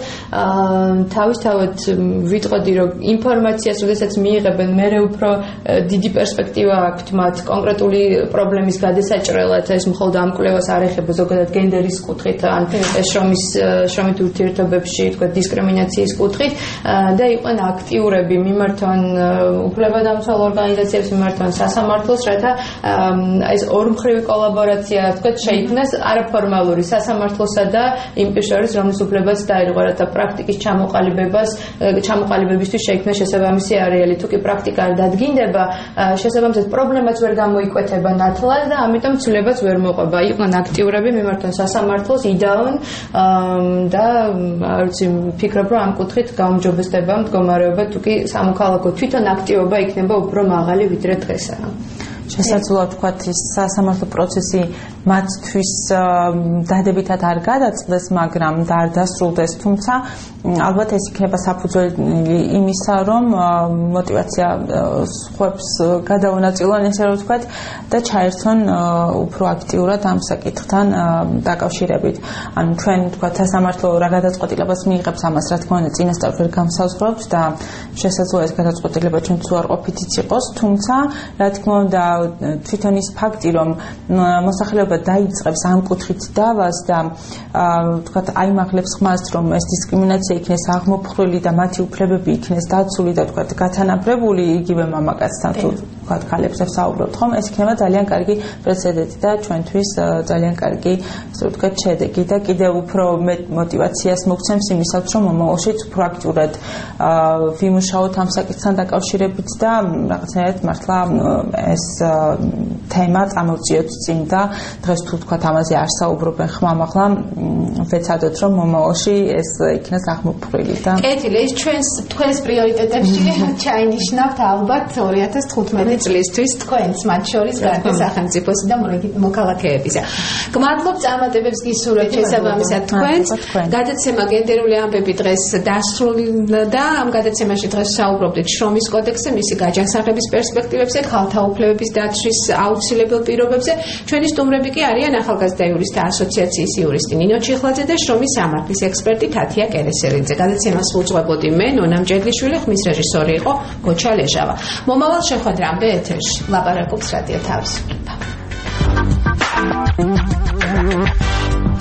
თავისთავად ვიტყოდი, რომ ინფორმაციას, როდესაც მიიღებენ, მერე უფრო დიდი პერსპექტივა აქვთ მათ კონკრეტული პრობლემის გადასაჭრელად, ეს მხოლოდ ამ კვლევას არ ეხება ზოგადად გენდერის კუთხით, ან შრომის შრომით ურთიერთობებში, თქვა დისკრიმინაციის კუთხით და იყვნენ აქტიურები მიმართონ უფლებადამცველ ორგანიზაციებს, მიმართონ სასამართლოს, რათა ეს ორმხრივი კოლაბორაცია, თქვა შეიქმნას არაფორმალური სასამართლოსა და იმ პირს შორის, რომლის უფლებაც დაირღვა, რათა პრაქტიკის ჩამოყალიბებას, ჩამოყალიბებისთვის შეიქმნას შესაბამისი არეალი. თუ კი პრაქტიკა არ დადგინდება, შესაბამისად პრობლემაც ვერ გამოიკვეთება ნათლად და ამიტომ ცვლილებაც ვერ მოყვება. იყვნენ აქტიურები მიმართონ სასამართლოს, იდაონ და არც ფიქრობ, რომ ამ კუთხით გაუმჯობესდება მდგომარეობა, თუ კი სამოქალაქო თვითონ აქტივობა იქნება უფრო მაღალი ვიდრე დღესაა. შესაძლოა ვთქვათ, ის სასამართლო პროცესი მათთვის დადებითად არ გადაწყდეს, მაგრამ და არ დასრულდეს, თუმცა ალბათ ეს იქნება საფუძველი იმისა, რომ мотиваცია სხვებს გადაუნაწილონ, ესე რომ ვთქვათ, და ჩაერთონ უფრო აქტიურად ამ საკითხთან დაკავშირებით. ანუ ჩვენ ვთქვათ, სასამართლო რა გადაწყვეტილებას მიიღებს, ამას რა თქმა უნდა წინასწარ ვერ გამსაზღვრებთ და შესაძლოა ეს გადაწყვეტილება ჩვენც უარყოფითიც იყოს, თუმცა რა თქმა უნდა თვითონ ის ფაქტი, რომ მოსახლეობა დაიწყებს ამ კუთხით დავას და ვთქვათ, აიმაღლებს ხმას, რომ ეს დისკრიმინაცია იქნეს აღმოფხვრილი და მათი უფლებები იქნეს დაცული და ვთქვათ, გათანაბრებული იგივე მამაკაცთან თუ ვთქვათ, ქალებზე ვსაუბრობთ, ხომ? ეს იქნება ძალიან კარგი პრეცედენტი და ჩვენთვის ძალიან კარგი, ასე ვთქვათ, შედეგი და კიდევ უფრო მეტ мотиваციას მოგცემს იმისაც, რომ მომავალშიც უფრო აქტიურად ვიმუშაოთ ამ საკითხთან დაკავშირებით და რაღაცნაირად მართლა ეს თემა წამოვწიოთ წინ და დღეს თუ ვთქვათ, ამაზე არ საუბრობენ ხმამაღლა, ვეცადოთ, რომ მომავალში ეს იქნას აღმოფხვრილი და კეთილი, ეს ჩვენს თქვენს პრიორიტეტებში ჩაინიშნავთ ალბათ ორი ათას თხუთმეტი წლისთვის თქვენს, მათ შორის გარდა სახელმწიფოსა და მოქალაქეებისა. გმადლობთ წარმატებებს გისურვებთ შესაბამისად თქვენს. გადაცემა გენდერული ამბები დღეს დასრულდა. ამ გადაცემაში დღეს საუბრობდით შრომის კოდექსზე, მისი გაჯანსაღების პერსპექტივებზე, ქალთა უფლებების დაცვის აუცილებელ პირობებზე. ჩვენი სტუმრები კი არიან ახალგაზრდა იურისტთა ასოციაციის იურისტი ნინო ჩიხლაძე და შრომის სამართლის ექსპერტი თათია კერესელიძე. გადაცემას უძღვებოდი მე, ნონა მჭედლიშვილი, ხმის რეჟისორი იყო გოჩა ლეჟავა. მომავალ შეხვედრამდე დღემდე ეთერში ლაპარაკობს რადიო თავისუფლება.